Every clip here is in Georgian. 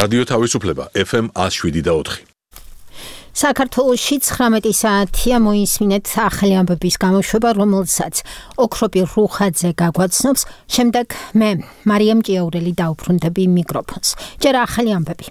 რადიო თავისუფლება FM 107.4. საქართველოში 19 საათია მოისმინეთ ახალი ამბების გამოშვება, რომელსაც ოქროპი რუხაძე გაგვაცნობს. შემდეგ მე მარიამ ჭიაურელი დაუბრუნდები მიკროფონს. ჯერ ახალი ამბები.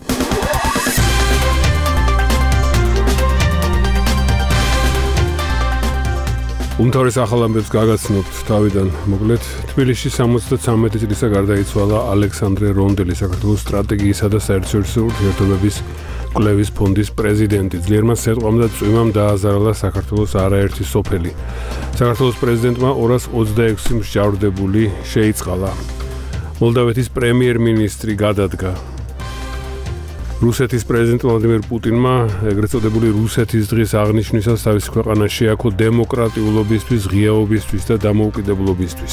უმთავრეს ახალ ამბებს გაგაცნობთ თავიდან მოკლედ. თბილისში 73 წლისა გარდაიცვალა ალექსანდრე რონდელი, საქართველოს სტრატეგიისა და საერთაშორისო ურთიერთობების კვლევის ფონდის პრეზიდენტი. ძლიერმა სეტყვამ და წვიმამ დააზარალა საქართველოს არაერთი სოფელი. საქართველოს პრეზიდენტმა 226 მსჯავრდებული შეიწყალა. მოლდავეთის პრემიერ-მინისტრი გადადგა. რუსეთის პრეზიდენტ ვლადიმერ პუტინმა ეგრეთ წოდებული რუსეთის დღის აღნიშვნისას თავისი ქვეყანა შეაქო დემოკრატიულობისთვის, ღიაობისთვის და დამოუკიდებლობისთვის.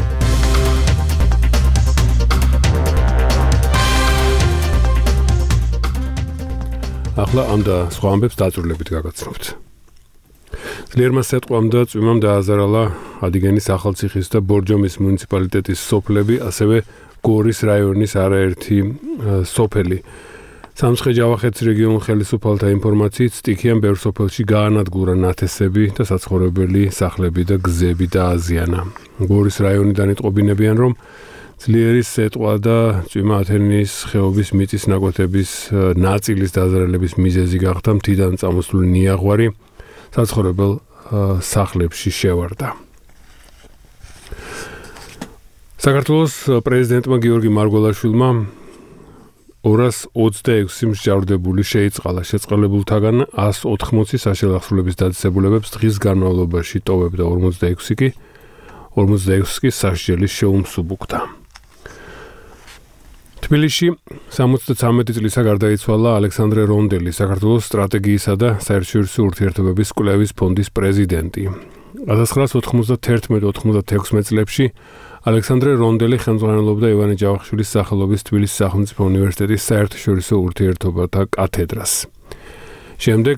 ახლა ამ და სხვა ამბებს დაწვრილებით გაგაცნობთ. ძლიერმა სეტყვამ და წვიმამ დააზარალა ადიგენის ახალციხის და ბორჯომის მუნიციპალიტეტის სოფლები, ასევე გორის რაიონის არაერთი სოფელი. სამცხე-ჯავახეთის რეგიონულ ხელისუფალთა ინფორმაციით სტიქიან ბევრ სოფელში გაანადგურა ნათესები და საცხოვრებელი სახლები და გზები დააზიანა. გორის რაიონიდან იტყობინებიან, რომ ძლიერი სეტყვა და წვიმა ათენის ხეობის მიწის ნაკვეთების ნაწილის დაზარალების მიზეზი გახდა მთიდან წამოსული ნიაღვარი საცხოვრებელ სახლებში შევარდა. საქართველოს პრეზიდენტმა გიორგი მარგველაშვილმა 226 მსჯავრდებული შეიწყალა. შეწყალებულთაგან 180 საშელახსოვრების დაწესებულებებს დღის განმავლობაში ტოვებდა, 46 კი სასჯელის შეუმსუბუქდა. თბილისში 73 წლისა გარდაიცვალა ალექსანდრე რონდელი, საქართველოს სტრატეგიისა და საერთაშორისო ურთიერთობების კვლევის ფონდის პრეზიდენტი. 1991-96 წლებში ალექსანდრე რონდელი ხელმძღვანელობდა ივანე ჯავახიშვილის სახელობის თბილისის სახელმწიფო უნივერსიტეტის საერთაშორისო ურთიერთობათა კათედრას. შემდეგ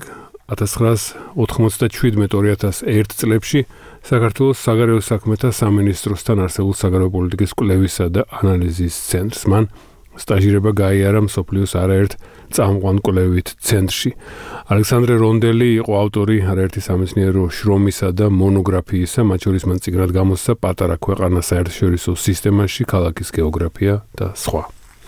1997-2001 წლებში საქართველოს საგარეო საქმეთა სამინისტროსთან არსებულ საგარეო პოლიტიკის კვლევისა და ანალიზის ცენტრს. მან სტაჟირება გაიარა მსოფლიოს არაერთ წამყვან კვლევით ცენტრში. ალექსანდრე რონდელი იყო ავტორი არაერთი სამეცნიერო შრომისა და მონოგრაფიისა, მათ შორის მან წიგნად გამოსცა პატარა ქვეყანა საერთაშორისო სისტემაში, ქალაქის გეოგრაფია და სხვა.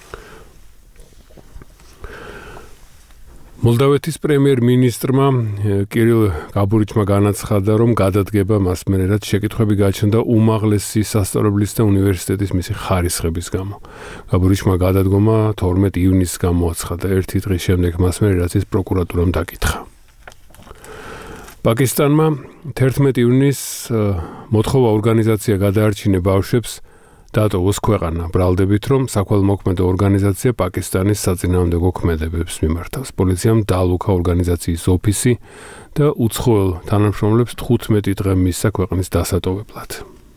მოლდავეთის პრემიერ-მინისტრმა კირილ გაბურიჩმა განაცხადა, რომ გადადგება მას მერე, რაც შეკითხვები გაჩნდა უმაღლესი სასწავლებლის და უნივერსიტეტის მისი ხარისხების გამო. გაბურიჩმა გადადგომა 12 ივნისს გამოაცხადა, ერთი დღის შემდეგ მას მერე, რაც ის პროკურატურამ დაკითხა. პაკისტანმა 11 ივნისს მოთხოვა ორგანიზაცია გადაარჩინე ბავშვებს დატოვოს ქვეყანა, ბრალდებით, რომ საქველმოქმედო ორგანიზაცია პაკისტანის საწინააღმდეგო ქმედებებს მიმართავს. პოლიციამ დაალუქა ორგანიზაციის ოფისი და უცხოელ თანამშრომლებს 15 დღე მისცა ქვეყნის დასატოვებლად.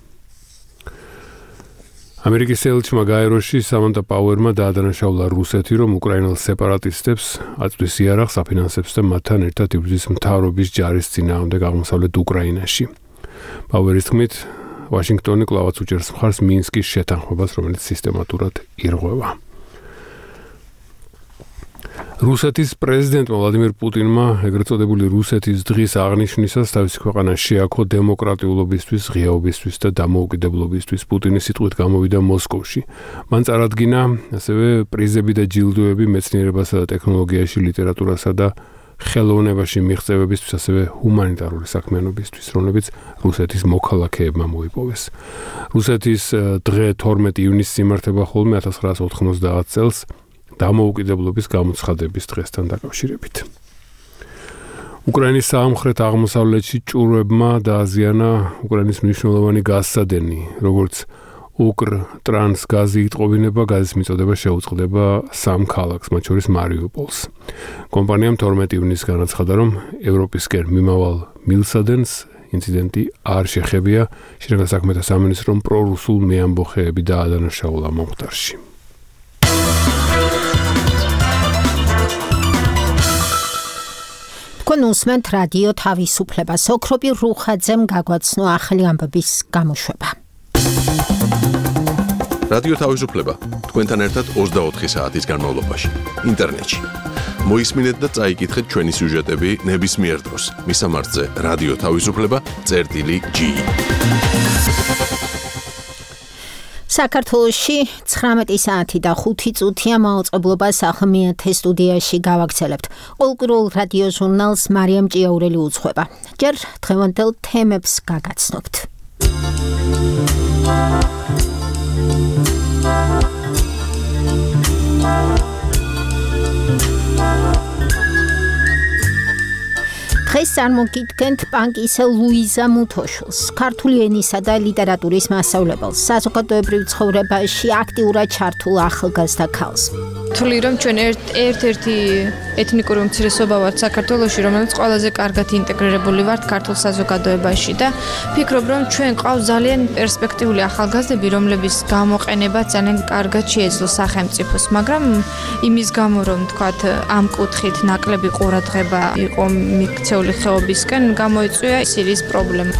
ამერიკის ელჩმა გაეროში სამანტა პაუერმა დაადანაშაულა რუსეთი, რომ უკრაინელ სეპარატისტებს აწვდის იარაღს, აფინანსებს და მათთან ერთად იბრძვის მთავრობის ჯარის წინააღმდეგ აღმოსავლეთ უკრაინაში. პაუერის თქმით, ვაშინგტონი კვლავაც უჭერს მხარს მინსკის შეთანხმებას, რომელიც სისტემატურად ირღვევა. რუსეთის პრეზიდენტმა ვლადიმერ პუტინმა ეგრეთ წოდებული რუსეთის დღის აღნიშვნისას თავისი ქვეყანა შეაქო დემოკრატიულობისთვის, ღიაობისთვის და დამოუკიდებლობისთვის. პუტინის სიტყვით გამოვიდა მოსკოვში. მან წარადგინა ასევე პრიზები და ჯილდოები მეცნიერებასა და ტექნოლოგიაში, ლიტერატურასა და ხელოვნებაში მიღწევებისთვის, ასევე ჰუმანიტარული საქმიანობისთვის, რომლებიც რუსეთის მოქალაქეებმა მოიპოვეს. რუსეთის დღე 12 ივნისს იმართება ხოლმე 1990 წელს დამოუკიდებლობის გამოცხადების დღესთან დაკავშირებით. უკრაინის სამხრეთ აღმოსავლეთში ჭურვებმა დააზიანა უკრაინის მნიშვნელოვანი გაზსადენი, როგორც უკრტრანსგაზი იტყობინება, გაზის მიწოდება შეუწყდება 3 ქალაქს, მათ შორის მარიუპოლს. კომპანიამ 12 ივნისს განაცხადა, რომ ევროპისკენ მიმავალ მილსადენს ინციდენტი არ შეხებია. შინაგან საქმეთა სამინისტრომ პრორუსულ მეამბოხეები დაადანაშაულა მომხდარში. თქვენ უსმენთ რადიო თავისუფლებას. ოქროპი რუხაძემ გაგვაცნო ახალი ამბების გამოშვება. რადიო თავისუფლება თქვენთან ერთად 24 საათის განმავლობაში ინტერნეტში. მოისმინეთ და წაიკითხეთ ჩვენი სიუჟეტები ნებისმიერ დროს. მისამართზე რადიო თავისუფლება.ge. საქართველოში 19 საათი და 5 წუთია მაუწყებლობა სახმიათე სტუდიაში გავაგრძელებთ. ყოველკვირეულ რადიო ჟურნალს მარიამ ჭიაურელი უძღვება. ჯერ დღევანდელ თემებს გაგაცნობთ. დღეს წარმოგიდგენთ პანკისელ ლუიზა მუთოშულს, ქართული ენისა და ლიტერატურის მასწავლებელს, საზოგადოებრივ ცხოვრებაში აქტიურად ჩართულ ახალგაზრდა ქალს. თვლი რომ ჩვენ ერთ-ერთი ეთნიკური უმცირესობა ვართ საქართველოში, რომელიც ყველაზე კარგად ინტეგრირებული ვართ ქართულ საზოგადოებაში და ფიქრობ რომ ჩვენ ყავს ძალიან პერსპექტიული ახალგაზრდები, რომლების გამოყენება ძალიან კარგად შეეძლო სახელმწიფოს, მაგრამ იმის გამო რომ თქვათ ამ კუთხით ნაკლები ყურადღება იყო მიქცეული ხეობისკენ, გამოიწვია სირიის პრობლემა.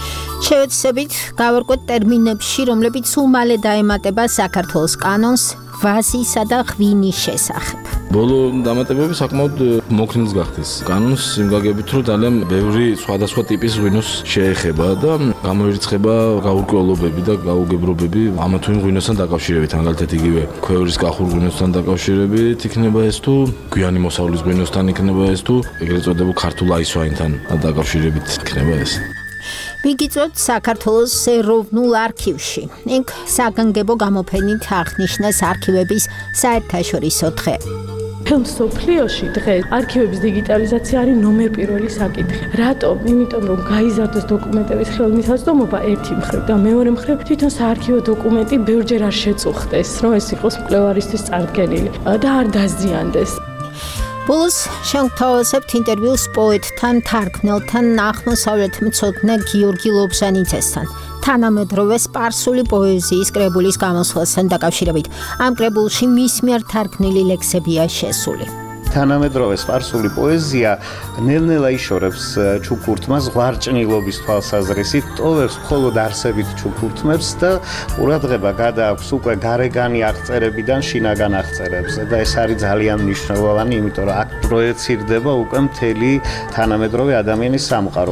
შევეცდებით გავარკვევთ ტერმინებში, რომლებიც უმალე დაემატება საქართველოს კანონს ვაზისა და ღვინის შესახებ. ბოლო დამატებები საკმაოდ მოქნილს გახდეს. კანონს იმ გაგებით, რომ ძალიან ბევრი სხვადასხვა ტიპის ღვინოს შეეხება და გამოირიცხება გაურკვევლობები და გაუგებრობები ამა თუ იმ ღვინოსთან დაკავშირებით, მაგალითად იგივე ქვევრის კახურ ღვინოსთან დაკავშირებით იქნება ეს თუ გვიანი მოსავლის ღვინოსთან იქნება ეს თუ ეგრეთ წოდებულ ქართულ აისვაინთან დაკავშირებით იქნება ეს. ვიგიწევთ საქართველოს ეროვნულ არქივში. იქ საგანგებო გამოფენით აღნიშნეს არქივების საერთაშორისო დღე. მთელ მსოფლიოში დღეს არქივების დიგიტალიზაცია არის ნომერ პირველი საკითხი. რატომ? იმიტომ რომ გაიზარდოს დოკუმენტების ხელმისაწვდომობა ერთი მხრივ და მეორე მხრივ თვითონ საარქივო დოკუმენტი ბევრჯერ არ შეწუხდეს, რომ ეს იყოს მკვლევარისთვის წარდგენილი და არ დაზიანდეს. ბოლოს შევთავაზებთ ინტერვიუს პოეტთან, თარგმნელთან, აღმოსავლეთმცოდნე გიორგი ლობჟანიძესთან. თანამედროვე სპარსული პოეზიის კრებულის გამოსვლასთან დაკავშირებით. ამ კრებულში მის მიერ თარგმნილი ლექსებია შესული. თანამედროვე სპარსული პოეზია ნელ-ნელა იშორებს ჩუქურთმას ზღვარჭნილობის თვალსაზრისით, ტოვებს მხოლოდ არსებით ჩუქურთმებს და ყურადღება გადააქვს უკვე გარეგანი აღწერებიდან შინაგან აღწერებზე და ეს არის ძალიან მნიშვნელოვანი, იმიტომ რომ აქ პროეცირდება უკვე მთელი თანამედროვე ადამიანის სამყარო.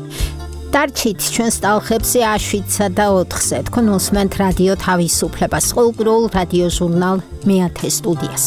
დარჩით ჩვენს ტალღებზე A7-სა და 4-ზე. თქვენ უსმენთ რადიო თავისუფლებას, ყოველკვირეულ რადიო ჟურნალ მეათე სტუდიას.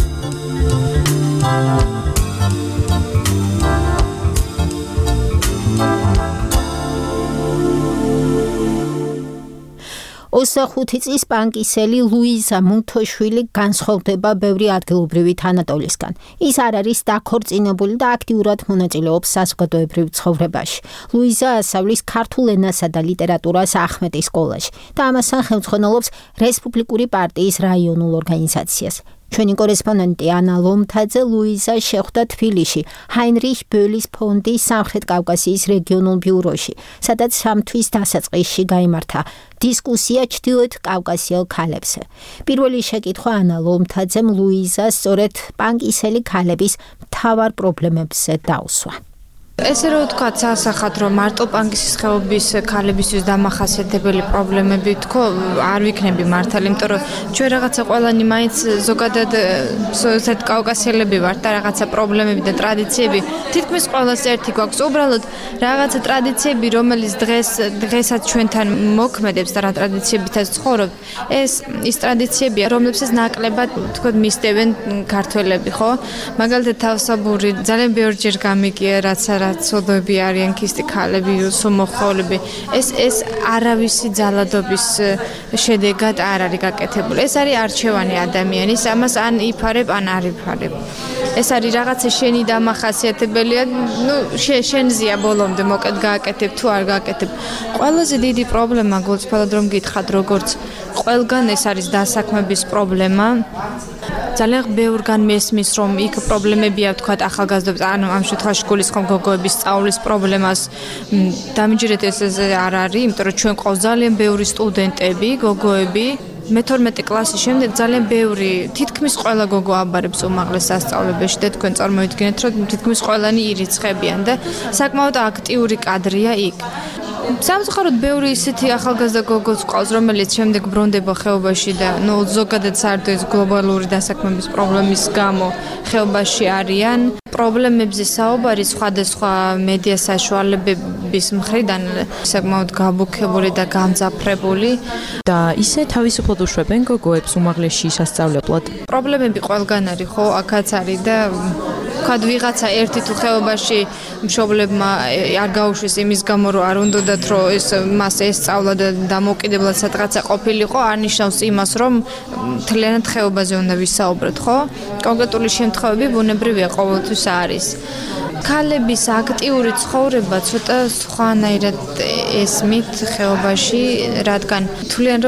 ოსახუთი წლის პანკისელი ლუიზა მუთოშვილი განსხვავდება ბევრი ადგილობრივი თანატოლისგან. ის არ არის დაქორწინებული და აქტიურად მონაწილეობს საზოგადოებრივ ცხოვრებაში. ლუიზა ასწავლის ქართულ ენასა და ლიტერატურას ახმეტის სკოლაში და ამასთან ხელმძღვანელობს რესპუბლიკური პარტიის რაიონულ ორგანიზაციას. ჩვენი კორესპონდენტი ანა ლომთაძე ლუიზა შეხვდა თბილისში ჰაინრიხ ბოლის ფონდის სამხრეთ კავკასიის რეგიონულ ბიუროში, სადაც სამთვის დასაწყისში გაიმართა დისკუსია ჩრდილოეთ კავკასიელ ქალებზე. პირველი შეკითხვა ანა ლომთაძემ ლუიზას სწორედ პანკისელი ქალების მთავარ პრობლემებზე დაუსვა. ესე რომ ვთქვა სასახად რომ მარტო პანკისის ხეობის ქალებისთვის დამახასიათებელი პრობლემები თქო არ ვიქნები მართალი, იმიტომ რომ ჩვენ რაღაცა ყველანი მაინც ზოგადად სოციალ კავკასიელები ვართ და რაღაცა პრობლემები და ტრადიციები თითქმის ყველას ერთი გვაქვს. უბრალოდ რაღაცა ტრადიციები, რომელიც დღესაც ჩვენთან მოქმედებს და რა ტრადიციებითაც ცხოვრობთ, ეს ის ტრადიციებია, რომლებსაც ნაკლებად თქო მისდევენ ქართველები, ხო? მაგალითად თავსაბური ძალიან ბევრჯერ გამიგია რაც ცოდვები არიან ქისტი ქალები, სომოხოლები. ეს არავისი ძალადობის შედეგად არ არის გაკეთებული. ეს არის არჩევანი ადამიანის, ამას ან იფარებ, ან არ იფარებ. ეს არის რაღაცა შენი დამახასიათებელია, შენზია ბოლომდე მოკეთ გააკეთებ თუ არ გააკეთებ. ყველაზე დიდი პრობლემა გულწრფელად რომ გითხრათ, როგორც ყველგან ეს არის დასაქმების პრობლემა. ძალიან ბევრგან მესმის რომ იქ პრობლემებია ვთქვათ ახალგაზრდებს, ანუ ამ შემთხვევაში გულისხმობ გოგოების სწავლის პრობლემას. დამიჯერეთ ეს არ არის, იმიტომ რომ ჩვენ ყავს ძალიან ბევრი სტუდენტები, გოგოები. მე-12 კლასის შემდეგ ძალიან ბევრი, თითქმის ყველა გოგო აბარებს უმაღლეს სასწავლებელში და თქვენ წარმოიდგინეთ, რომ თითქმის ყველანი ირიცხებიან და საკმაოდ აქტიური კადრია იქ. სამწუხაროდ ბევრი ისეთი ახალგაზრდა გოგოც ყავს, რომელიც შემდეგ ბრუნდება ხეობაში და ზოგადად საერთოდ ეს გლობალური დასაქმების პრობლემის გამო ხეობაში არიან. პრობლემებზე საუბარი სხვადასხვა მედია საშუალებების მხრიდან საკმაოდ გაბუქებული და გამძაფრებული და ისე თავისუფლად უშვებენ გოგოებს უმაღლესში სასწავლებლად. პრობლემები ყველგან არის, ხო, აქაც არის და ვთქვათ ვიღაცა ერთი თუ ხეობაში მშობლებმა არ გაუშვეს იმის გამო რომ არ უნდათ რომ მას ესწავლა და დამოუკიდებლად სადღაცა ყოფილიყო, არ ნიშნავს იმას რომ მთლიანად ხეობაზე უნდა ვისაუბროთ, ხო? კონკრეტული შემთხვევები ბუნებრივია ყოველთვის არის. ქალების აქტიური ცხოვრება ცოტა სხვანაირად ესმით ხეობაში, რადგან თვლიან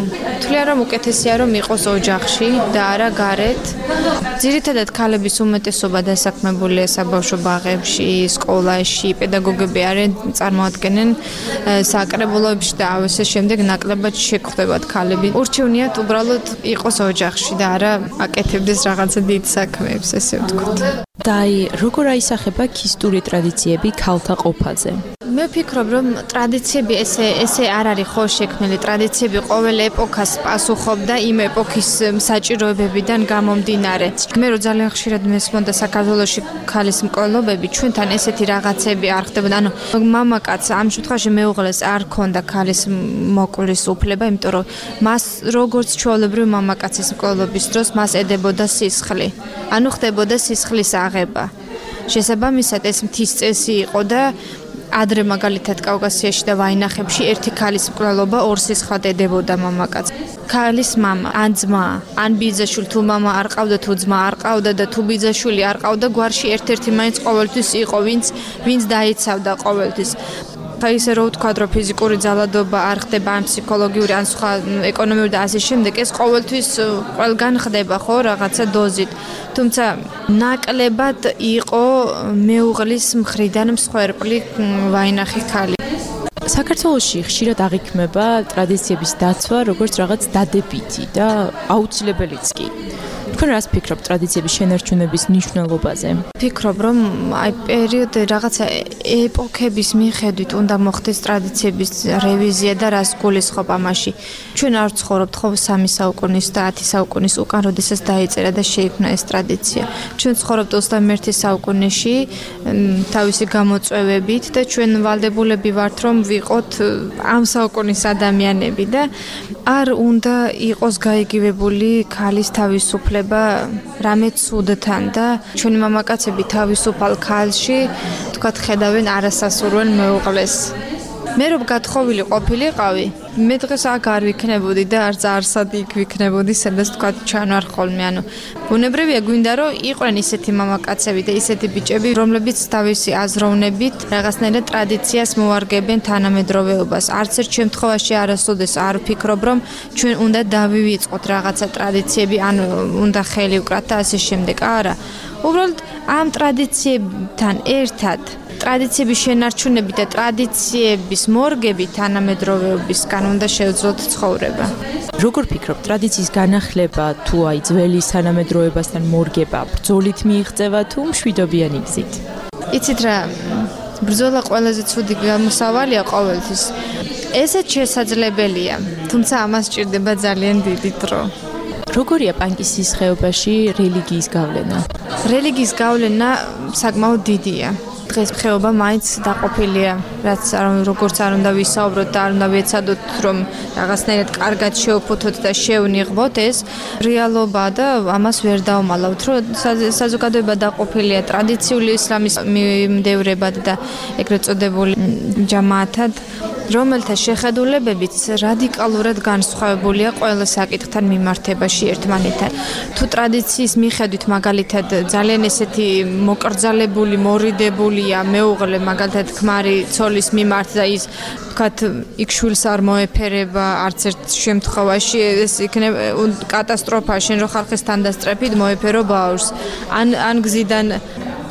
რომ უკეთესია რომ იყოს ოჯახში და არა გარეთ. ძირითადად ქალების უმეტესობა დასაქმებულია საბავშვო ბაღებში, სკოლაში, პედაგოგები არიან წარმოადგენენ საკრებულოებში და ამავე შემდეგ ნაკლებად შეგვხვდებათ ქალები. ურჩევნიათ უბრალოდ იყოს ოჯახში და არა აკეთებდეს რაღაცა დიდ საქმეებს, ესე ვთქვათ. და როგორ აისახება ქისტური ტრადიციები ქალთა ყოფაზე? მე ვფიქრობ, რომ ტრადიციები ესე არ არის ხო შექმნილი. ტრადიციები ყოველ ეპოქას პასუხობდა იმ ეპოქის საჭიროებებიდან გამომდინარე. მე რო ძალიან ხშირად მესმოდა საქართველოში ქალის მკვლელობები, ჩვენთან ესეთი რაღაცები არ ხდებოდა. ანუ მამაკაც ამ შემთხვევაში მეუღლეს არ ქონდა ქალის მოკვლევის უფლება, იმიტომ რომ მას როგორც ჩვეულებრივ მამაკაცის მკვლელობის დროს მას ედებოდა სისხლი. ანუ ხდებოდა სისხლის აღება. შესაბამისად ეს მთის წესი იყო და ადრე მაგალითად კავკასიაში და ვაინახებში ერთი ქალის მკვლელობა ორ სისხლად ედებოდა მამაკაცს. ქალის მამა, ან ძმა, ან ბიძაშვილი თუ მამა არ ყავდა თუ ძმა არ ყავდა და თუ ბიძაშვილი არ ყავდა, გვარში ერთ-ერთი მაინც ყოველთვის იყო, ვინც დაიცავდა ყოველთვის. ისე რომ ვთქვათ, რომ ფიზიკური ძალადობა არ ხდება, ან ფსიქოლოგიური, ან სხვა ეკონომიური და ასე შემდეგ, ეს ყოველთვის ყველგან ხდება, ხო, რაღაცა დოზით. თუმცა ნაკლებად იყო მეუღლის მხრიდან მსხვერპლი ვაინახი ქალი. საქართველოში ხშირად აღიქმება ტრადიციების დაცვა როგორც რაღაც დადებითი და აუცილებელიც კი. თქვენ რას ფიქრობთ ტრადიციების შენარჩუნების მნიშვნელობაზე? ფიქრობ, რომ პერიოდი რაღაცა ეპოქების მიხედვით უნდა მოხდეს ტრადიციების რევიზია და რას გულისხმობ ამაში. ჩვენ არ ვცხოვრობთ ხო 3 საუკუნის და 10 საუკუნის უკან, როდესაც დაიწერა და შეიქმნა ეს ტრადიცია. ჩვენ ვცხოვრობთ 21 საუკუნეში თავისი გამოწვევებით და ჩვენ ვალდებულები ვართ რომ ვიყოთ ამ საუკუნის ადამიანები და არ უნდა იყოს გაიგივებული ქალის თავისუფლება რამე ცუდთან და ჩვენი მამაკაცები თავისუფალ ქალში თქვათ ხედავენ არასასურველ მეუღლეს. მე რომ გათხოვილი ყოფილიყავი, მე დღეს აქ არ ვიქნებოდი და არც არსად იქ ვიქნებოდი, სადაც თქვათ ჩანვარ ხოლმე. ანუ ბუნებრივია გვინდა რომ იყვნენ ისეთი მამაკაცები და ისეთი ბიჭები, რომლებიც თავისი აზროვნებით რაღაცნაირად ტრადიციას მოარგებენ თანამედროვეობას. არც ერთ შემთხვევაში არასოდეს არ ვფიქრობ, რომ ჩვენ უნდა დავივიწყოთ რაღაცა ტრადიციები, ან უნდა ხელი ვკრათ და ასე შემდეგ. არა. უბრალოდ ამ ტრადიციებთან ერთად ტრადიციების შენარჩუნები და ტრადიციების მორგები თანამედროვეობისგან უნდა შევძლოთ ცხოვრება. როგორ ფიქრობ, ტრადიციის განახლება თუ აი ძველი თანამედროვეობასთან მორგება ბრძოლით მიიღწევა თუ მშვიდობიანი გზით? იცით რა, ბრძოლა ყველაზე ცუდი გამოსავალია ყოველთვის. ესეც შესაძლებელია, თუმცა ამას სჭირდება ძალიან დიდი დრო. როგორია პანკისის ხეობაში რელიგიის გავლენა? რელიგიის გავლენა საკმაოდ დიდია. დღეს ხეობა მაინც დაყოფილია, რაც როგორც არ უნდა ვისაუბროთ და არ უნდა ვეცადოთ, რომ რაღაცნაირად კარგად შევფუთოთ და შევნიღბოთ, ეს რეალობაა და ამას ვერ დავმალავთ, რომ საზოგადოება დაყოფილია ტრადიციული ისლამის მიმდევრებად და ეგრეთ წოდებული ჯამაათად, რომელთა შეხედულებებიც რადიკალურად განსხვავებულია ყველა საკითხთან მიმართებაში ერთმანეთთან. თუ ტრადიციის მიხედვით მაგალითად ძალიან ესეთი მოკრძალებული, მორიდებულია მეუღლე მაგალითად ქმარი ცოლის მიმართ და ის ვთქვათ, იქ შვილს არ მოეფერება არც ერთ შემთხვევაში, ეს იქნება კატასტროფა, შენ რო ხალხის თანდასწრებით მოეფერო ბავშვს. ან გზიდან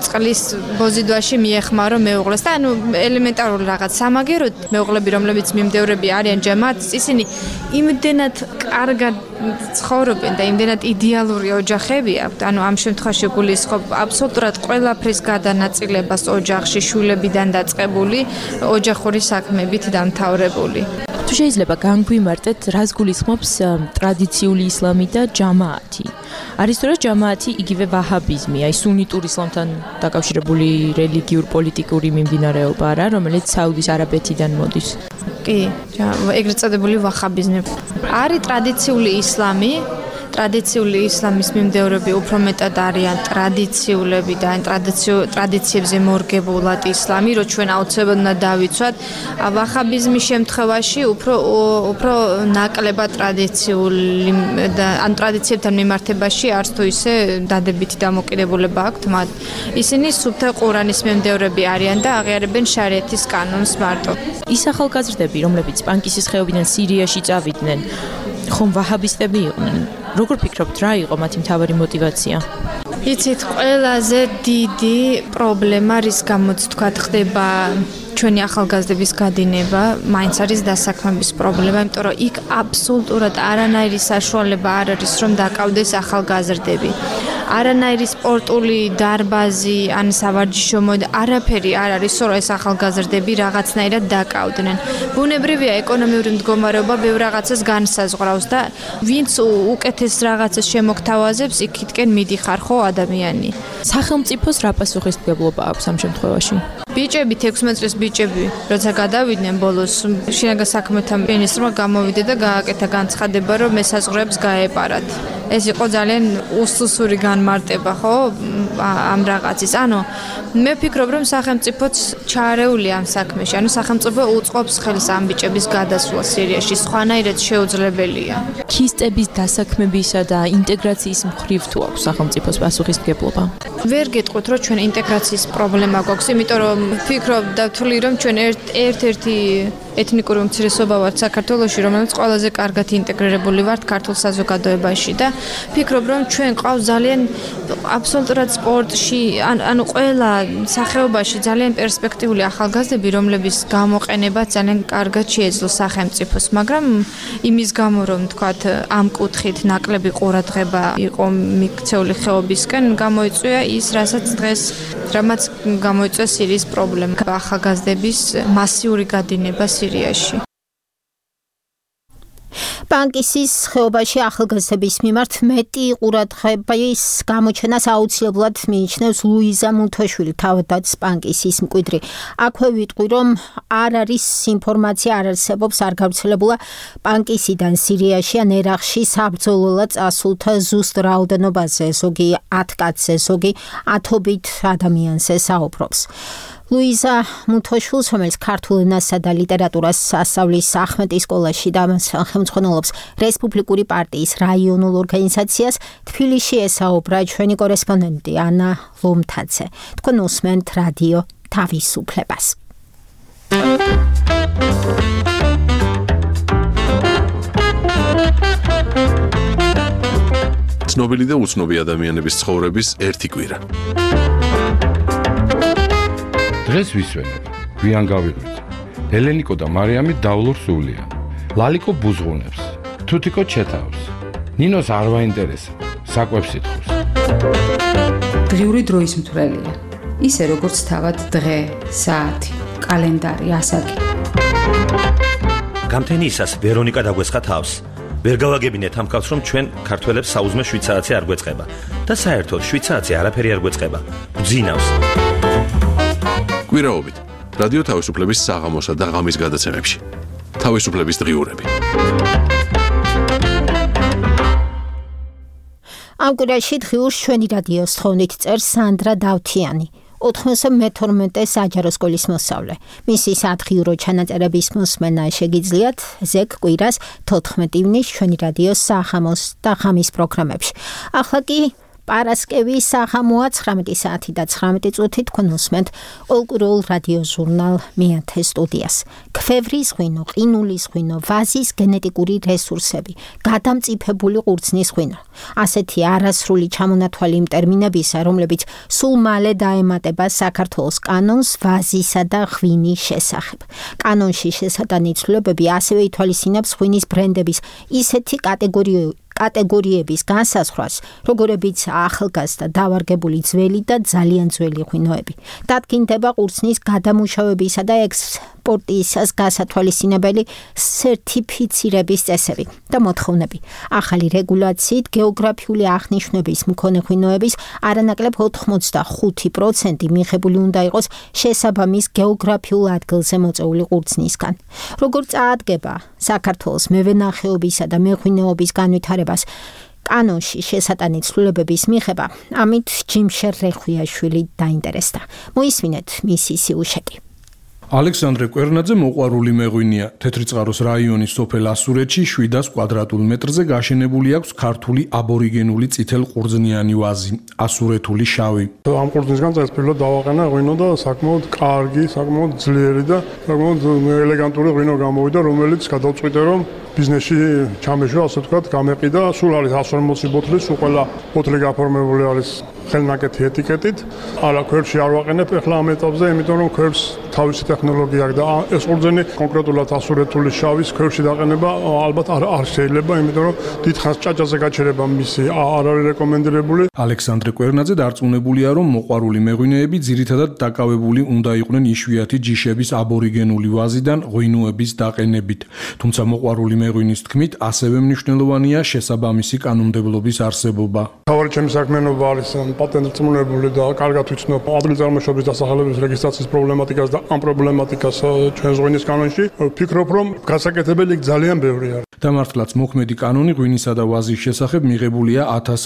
წყლის ბოზიდვაში მიეხმარო მეუღლეს და ანუ ელემენტარული რაღაც სამაგეროდ მეუღლები რომლებიც მიმდევრები არიან ჯამაათის ისინი იმდენად კარგად ცხოვრობენ და იმდენად იდეალური ოჯახები აქვთ ანუ ამ შემთხვევაში გულისხმობ აბსოლუტურად ყველაფრის გადანაწილებას ოჯახში შულებიდან დაწყებული ოჯახური საქმეებით დამთავრებული თუ შეიძლება განგვიმარტეთ რას გულისხმობს ტრადიციული ისლამი და ჯამაათი არის თორე ჯამაათი იგივე ვაჰაბიზმი აი სუნიტურ ისლამთან დაკავშირებული რელიგიურ პოლიტიკური მიმდინარეობა არა რომელიც საუდის არაბეთიდან მოდის კი ეგრეთ წოდებული ვაჰაბიზმი არის ტრადიციული ისლამი ტრადიციული ისლამის მიმდევრები უფრო მეტად არიან ტრადიციულები და ტრადიციებზე მორგებულად ისლამი, რო ჩვენ აუცილებლად უნდა დავიცვათ. ვაჰაბიზმის შემთხვევაში უფრო ნაკლებად ტრადიციული და ან ტრადიციებთან მიმართებაში არც თუ ისე დადებითი დამოკიდებულება აქვთ მათ. ისინი სუფთა ყურანის მიმდევრები არიან და აღიარებენ შარიათის კანონს მარტო. ის ახალგაზრდები, რომლებიც პანკისის ხეობიდან სირიაში წავიდნენ, ხომ ვაჰაბისტები იყვნენ? როგორ ფიქრობთ, რა იყო მათი მთავარი мотиваცია? იცით, ყველაზე დიდი პრობლემა რის გამოც თქვა ხდება ჩვენი ახალგაზრდების გადინება, მაინც არის დასაქმების პრობლემა, იმიტომ რომ იქ აბსოლუტურად არანაირი საშუალება არ არის, რომ დაკავდეს ახალგაზრდები. არანაირი სპორტული დარბაზი, ან სავარჯიშო მოედანი, არაფერი არ არის, რომ ეს ახალგაზრდები რაღაცნაირად დაკავდნენ. ბუნებრივია ეკონომიური მდგომარეობა ბევრ რაღაცას განსაზღვრავს და ვინც უკეთეს რაღაცას შემოგთავაზებს, იქითკენ მიდიხარ ხო ადამიანი. სახელმწიფოს რა პასუხისმგებლობა აქვს ამ შემთხვევაში? ბიჭები 16 წლის ბიჭები, როცა გადავიდნენ ბოლოს, შინაგან საქმეთა მინისტრმა გამოვიდა და გააკეთა განცხადება, რომ მესაზღვრეებს გაეპარათ. ეს იყო ძალიან უსუსური განმარტება, ხო, ამ რაღაცის. ანუ მე ვფიქრობ, რომ სახელმწიფოც ჩაარეული ამ საქმეში. ანუ სახელმწიფო უწყობს ხელს ამ ბიჭების გადასვლას სირიაში, სხვანაირად შეუძლებელია. ქისტების დასაქმებისა და ინტეგრაციის მხრივ თუ აქვს სახელმწიფოს პასუხისმგებლობა? ვერ გეტყვით, რომ ჩვენ ინტეგრაციის პრობლემა გვაქვს, იმიტომ რომ ვფიქრობ და ვთვლი, რომ ჩვენ ერთ-ერთი ეთნიკური უმცირესობა ვართ საქართველოში, რომელიც ყველაზე კარგად ინტეგრირებული ვართ ქართულ საზოგადოებაში და ვფიქრობ, რომ ჩვენ ყავს ძალიან აბსოლუტურად სპორტში, ანუ ყველა სახეობაში ძალიან პერსპექტიული ახალგაზრდები, რომლების გამოყენება ძალიან კარგად შეეძლო სახელმწიფოს, მაგრამ იმის გამო, რომ თქვათ, ამ კუთხით ნაკლები ყურადღება იყო მიქცეული ხეობისკენ, გამოიწვია ის, რამაც გამოიწვია სირიის პრობლემა, ახალგაზრდების მასიური გადინება სირიაში. პანკისის ხეობაში ახალგაზრდების მიმართ მეტი ყურადღების გამოჩენას აუცილებლად მიიჩნევს ლუიზა მუთოშვილი, თავადაც პანკისის მკვიდრი. აქვე ვიტყვი, რომ არ არის ინფორმაცია, არ არსებობს, არ გავრცელებულა პანკისიდან სირიაში ან ერაყში საბრძოლველად წასულთა ზუსტ რაოდენობაზე, ზოგი 10 კაცზე, ზოგი 10-ობით ადამიანზე საუბრობს. ლუიზა მუთოშვილს, რომელიც ქართულ ენასა და ლიტერატურას ასწავლის ახმეტის სკოლაში და ხელმძღვანელობს რესპუბლიკური პარტიის რაიონულ ორგანიზაციას, თბილისში ესაუბრა ჩვენი კორესპონდენტი ანა ლომთაძე. თქვენ უსმენთ რადიო თავისუფლებას. ცნობილი და უცნობი ადამიანების ცხოვრების ერთი კვირა. დღეს ვისვენებ, გვიან გავიღვიძე. ელენიკო და მარიამი დავლურ სულიან. ლალიკო ბუზღუნებს, თუთიკო ჩეთავს. ნინოს არ ვაინტერესებს, საკვებს ითხოვს. დღიური დროის მთვრელია. ისე როგორც თავად დღე, საათი, კალენდარი, ასაკი. გამთენიისას ვერონიკა დაგვესხა თავს. ვერ გავაგებინეთ ამ კაცს, რომ ჩვენ ქართველებს საუზმე 7 საათი არ გვეწყება და საერთოდ 7 საათი არაფერი არ გვეწყება. გძინავს. კვირაობით რადიო თავისუფლების საღამოსა და ღამის გადაცემებში. თავისუფლების დღიურები. ამ კვირაში დღიურს ჩვენი რადიოს თხოვნით წერს სანდრა დავთიანი. 92 საჯარო სკოლის მოსწავლე. მისი სათხიურო ჩანაწერების მოსმენა შეგიძლიათ ზეგ კვირას 14 ივნის ჩვენი რადიოს საღამოს და ღამის პროგრამებში. ახლა კი პარასკევის საღამოა 19 საათი და 19 წუთი თქვენ უსმენთ ოლკურულ რადიო ჟურნალ მეათე სტუდიას. ქვევრის ღვინო, ყინულის ღვინო, ვაზის გენეტიკური რესურსები, გადამწიფებული ყურძნის ღვინო. ასეთი არასრული ჩამონათვალი იმ ტერმინებისა, რომლებიც სულ მალე დაემატება საქართველოს კანონს ვაზისა და ღვინის შესახებ. კანონში შესატანი ცვლილებები ასევე ითვალისწინებს ღვინის ბრენდების ისეთი კატეგორიების განსაზღვრას, როგორებიც ახალგაზრდა, დავარგებული ძველი და ძალიან ძველი ღვინოები. დადგინდება ყურძნის გადამუშავებისა და ექსპორტისას გასათვალისწინებელი სერტიფიცირების წესები და მოთხოვნები. ახალი რეგულაციით გეოგრაფიული აღნიშვნების მქონე ღვინოების არანაკლებ 85% მიღებული უნდა იყოს შესაბამის გეოგრაფიულ ადგილზე მოწეული ყურძნისგან. როგორც წაადგება საქართველოს მევენახეობისა და მეღვინეობის განვითარებას კანონში შესატანი ცვლილებების მიღება, ამით ჯიმშერ რეხვიაშვილი დაინტერესდა. მოისმინეთ მისი სიუჟეტი. ალექსანდრე კვერნაძე მოყვარული მეღვინეა. თეთრიწყაროს რაიონის სოფელ ასურეთში 700 კვადრატულ მეტრზე გაშენებული აქვს ქართული აბორიგენული წითელ-ყურძნიანი ვაზი, ასურეთული შავი. ამ ყურძნისგან წესფილად დავაყენა ღვინო და საკმაოდ კარგი, საკმაოდ ძლიერი და საკმაოდ ელეგანტური ღვინო გამოვიდა, რომელიც გადავწყვიტე, რომ ბიზნესში ჩამეშვა, ასე ვთქვათ, გამეყიდა. სულ არის 140 ბოთლი, სულ ყველა ბოთლი გაფორმებული არის ხელნაკეთი ეტიკეტით. არა, ქვერში არ ვაყენებ ახლა ამ ეტაპზე, იმიტომ რომ ქვერს თავისი ტექნოლოგია აქვს და ეს ყურძენი კონკრეტულად ასურეთული შავის ქვერში დაყენება ალბათ არ შეიძლება, იმიტომ რომ დიდხანს ჭაჭაზე გაჩერება მისი არ არის რეკომენდირებული. ალექსანდრე კვერნაძე დარწმუნებულია, რომ მოყვარული მეღვინეები ძირითადად დაკავებული უნდა იყვნენ იშვიათი ჯიშების აბორიგენული ვაზიდან ღვინოების დაყენებით. თუმცა მოყვარული მეღვინის თქმით, ასევე მნიშვნელოვანია შესაბამისი კანონმდებლობის არსებობა. თავარი ჩემი საქმიანობა არის პატენტწმუნებული და კარგად ვიცნობ ადრილი წარმოშობის დასახელების რეგისტრაციის პრობლემატიკას და ამ პრობლემატიკას ჩვენს ღვინის კანონში. ვფიქრობ, რომ გასაკეთებელი ძალიან ბევრია. დამართლაც მოქმედი კანონი ღვინისა და ვაზის შესახებ მიღებულია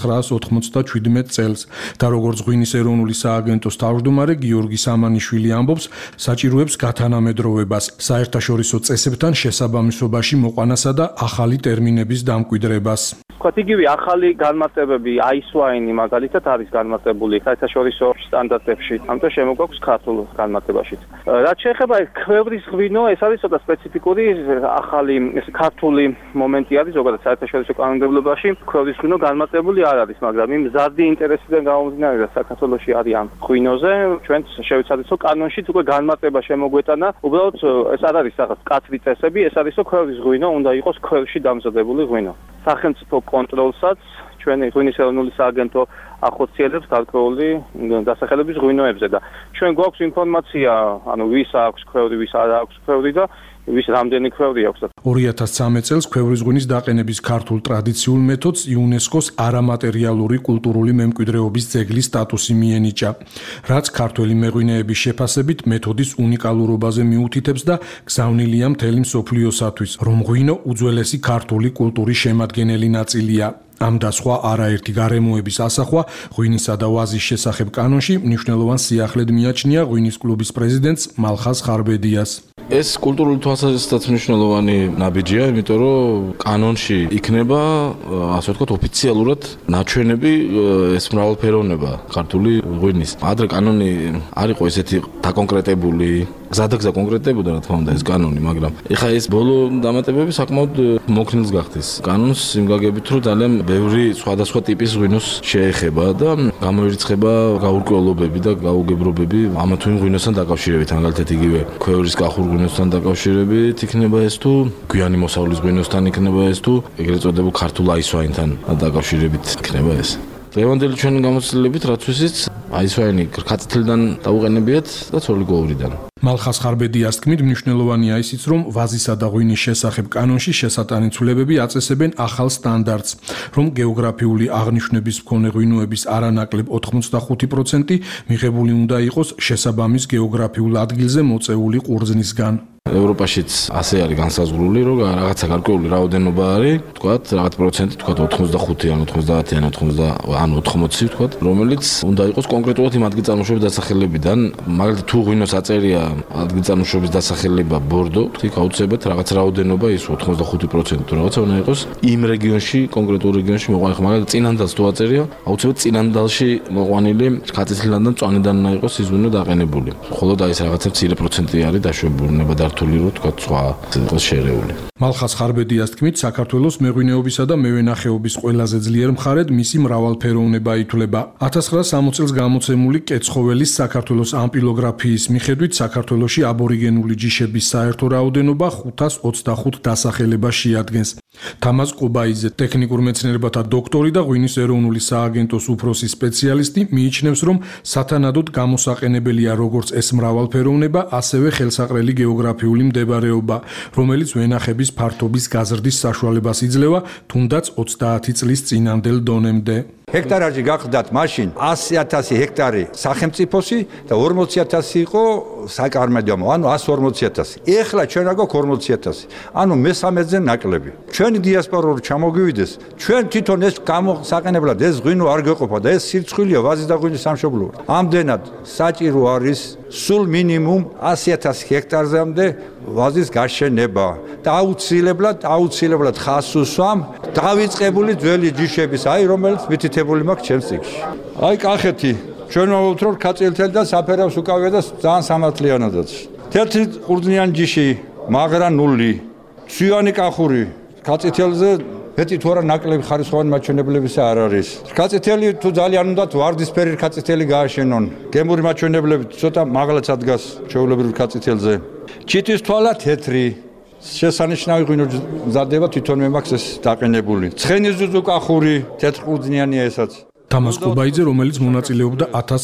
1997 წელს და როგორც ღვინის ეროვნული სააგენტოს თავმჯდომარე გიორგი სამანიშვილი ამბობს, საჭიროებს გათანამედროვებას, საერთაშორისო წესებთან შესაბამისობაში მოყვანასა და ახალი ტერმინების დამკვიდრებას. ვთქვათ, იგივე ახალი განმარტებები, ISO-ი მაგალითად არის განმარტებული საერთაშორისო სტანდარტებში, ამიტომ შემოგვაქვს ქართულ განმარტებაშიც. რაც შეეხება ქვევრის ღვინო, ეს არის ცოტა სპეციფიკური ახალი ქართული მომენტი არის, ზოგადად საერთაშორისო კანონმდებლობაში ქვევრის ღვინო განმარტებული არ არის, მაგრამ იმ მზარდი ინტერესიდან გამომდინარე, რომ საქართველოში არის ამ ღვინოზე, ჩვენ შევიცადეთ, რომ კანონშიც უკვე განმარტება შემოგვეტანა, უბრალოდ ეს არ არის რაღაც კაცრი წესები, ეს არის, რომ ქვევრის ღვინო უნდა იყოს ქვევში დამზადებული ღვინო. სახელმწიფო კონტროლსაც ჩვენი ღვინის ეროვნული სააგენტო ახორციელებს გარკვეული დასახელების ღვინოებზე და ჩვენ გვაქვს ინფორმაცია, ანუ ვის აქვს ქვევრი, ვის არ აქვს ქვევრი და ვის რამდენი ქვევრი აქვს. 2013 წელს ქვევრის ღვინის დაყენების ქართულ ტრადიციულ მეთოდს იუნესკოს არამატერიალური კულტურული მემკვიდრეობის ძეგლის სტატუსი მიენიჭა, რაც ქართველი მეღვინეების შეფასებით მეთოდის უნიკალურობაზე მიუთითებს და გზავნილია მთელი მსოფლიოსათვის, რომ ღვინო უძველესი ქართული კულტურის შემადგენელი ნაწილია. ამ და სხვა არაერთი გარემოების ასახვა ღვინისა და ვაზის შესახებ კანონში მნიშვნელოვან სიახლედ მიაჩნია ღვინის კლუბის პრეზიდენტს მალხაზ ხარბედიას. ეს კულტურული თვალსაზრისითაც მნიშვნელოვანი ნაბიჯია, იმიტომ რომ კანონში იქნება, ასე ვთქვათ, ოფიციალურად ნაჩვენები ეს მრავალფეროვნება ქართული ღვინის. ადრე კანონი არ იყო ესეთი დაკონკრეტებული, გზადაგზა კონკრეტებოდა რა თქმა უნდა ეს კანონი, მაგრამ ეხა ეს ბოლო დამატებები საკმაოდ მოქნილს გახდეს. კანონს იმ გაგებით, რომ ძალიან ბევრი სხვადასხვა ტიპის ღვინოს შეეხება და გამოირიცხება გაურკვევლობები და გაუგებრობები ამა თუ იმ ღვინოსთან დაკავშირებით, მაგალითად იგივე ქვევრის კახურ ღვინოსთან დაკავშირებით იქნება ეს თუ გვიანი მოსავლის ღვინოსთან იქნება ეს თუ ეგრეთ წოდებულ ქართულ ISO-თან დაკავშირებით იქნება ეს. დღევანდელი ჩვენი გამოცდილებით რაც ვიცით, ISO-ი ქართლიდან დაუყენებიათ და ცოლიკოვრიდან. მალხაზ ხარბედიას თქმით, მნიშვნელოვანია ისიც, რომ ვაზისა და ღვინის შესახებ კანონში შესატანი ცვლილებები აწესებენ ახალ სტანდარტს, რომ გეოგრაფიული აღნიშვნების მქონე ღვინოების არანაკლებ 85% მიღებული უნდა იყოს შესაბამის გეოგრაფიულ ადგილზე მოწეული ყურძნისგან. ევროპაშიც ასე არის განსაზღვრული, რომ რაღაცა გარკვეული რაოდენობა არის, თქვათ, რაღაც პროცენტი, თქვათ 85 ან 90 ან 80, თქვათ, რომელიც უნდა იყოს კონკრეტულად იმ ადგილწარმოშობის დასახელებიდან, მაგალითად თუ ღვინოს აწერია ადგილწარმოშობის დასახელება ბორდო, იქ აუცილებლად რაღაც რაოდენობა ის 85% თუ რაღაცა უნდა იყოს იმ რეგიონში, კონკრეტულ რეგიონში მოყვანილი, მაგრამ წინანდალს თუ აწერია, აუცილებლად წინანდალში მოყვანილი ხატისლიდან და მწვანედან უნდა იყოს ის ღვინო დაყენებული. ხოლო და ის რაღაცა მცირე პროცენტი არის დაშვებული, ნებადართული რო თქვა სხვა იყოს შერეული. მალხას ხარბედიას თქმით, საქართველოს მეღვინეობისა და მევენახეობის ყველაზე ძლიერ მხარედ მისი მრავალფეროვნება ითვლება. 1960 წელს გამოცემული კეცხოველის საქართველოს ამპილოგრაფიის მიხედვით საქართველოში აბორიგენული ჯიშების საერთო რაოდენობა 525 დასახელებას შეადგენს. თამაზ ყუბაიძე, ტექნიკურ მეცნიერებათა დოქტორი და ღვინის ეროვნული სააგენტოს უფროსი სპეციალისტი, მიიჩნევს, რომ სათანადოდ გამოსაყენებელია როგორც ეს მრავალფეროვნება, ასევე ხელსაყრელი გეოგრაფიული მდებარეობა, რომელიც ვენახების ფართობის გაზრდის საშუალებას იძლევა, თუნდაც 30 წლის წინანდელ დონემდე. ჰექტარაჟი გახდათ მაშინ 100.000 ჰექტარი სახელმწიფოსი და 40.000 იყო საკარმედიო, ანუ 140.000. ეხლა ჩვენ რა გვაქვს 40.000. ანუ მესამედზე ნაკლები. ჩვენი დიასპორა ჩამოგვივიდეს, ჩვენ თვითონ ეს გამოსაყენებლად ეს ღვინო არ გეყოფა და ეს სირცხვილია ვაზის და ღვინის სამშობლოა. ამდენად საჭირო არის სულ მინიმუმ 100.000 ჰექტარზემდე ვაზის გაშენება და აუცილებლად ხას უსვამ დავიწყებული ძველი ჯიშების, რომელიც მითითებული მაქვს ჩემს წიგნში. კახეთი, ჩვენ ვამბობთ, რომ ქაწილთელი და საფერავს უკავია და ძალიან სამართლიანოდაც. თეთრი ყურძნიანი ჯიში, მაგრა ნული, ცვიანი კახური, ქაწითელზე მეტი თუ არა ნაკლები ხარისხოვანი მაჩვენებლებისა არ არის. ქაწითელი თუ ძალიან უნდათ ვარდისფერი ქაწითელი გააშენონ. გემური მაჩვენებლებით ცოტა მაღლაც ადგას ჩვეულებრივ ქაწითელზე. ჩიტის თვალა თეთრი. შესანიშნავი ღვინო მზადდება, თვითონ მე მაქვს ეს დაყენებული. ცხენის ზუზუ კახური, თეთრყურძნიანია ესაც. თამაზ ყუბაიძე, რომელიც მონაწილეობდა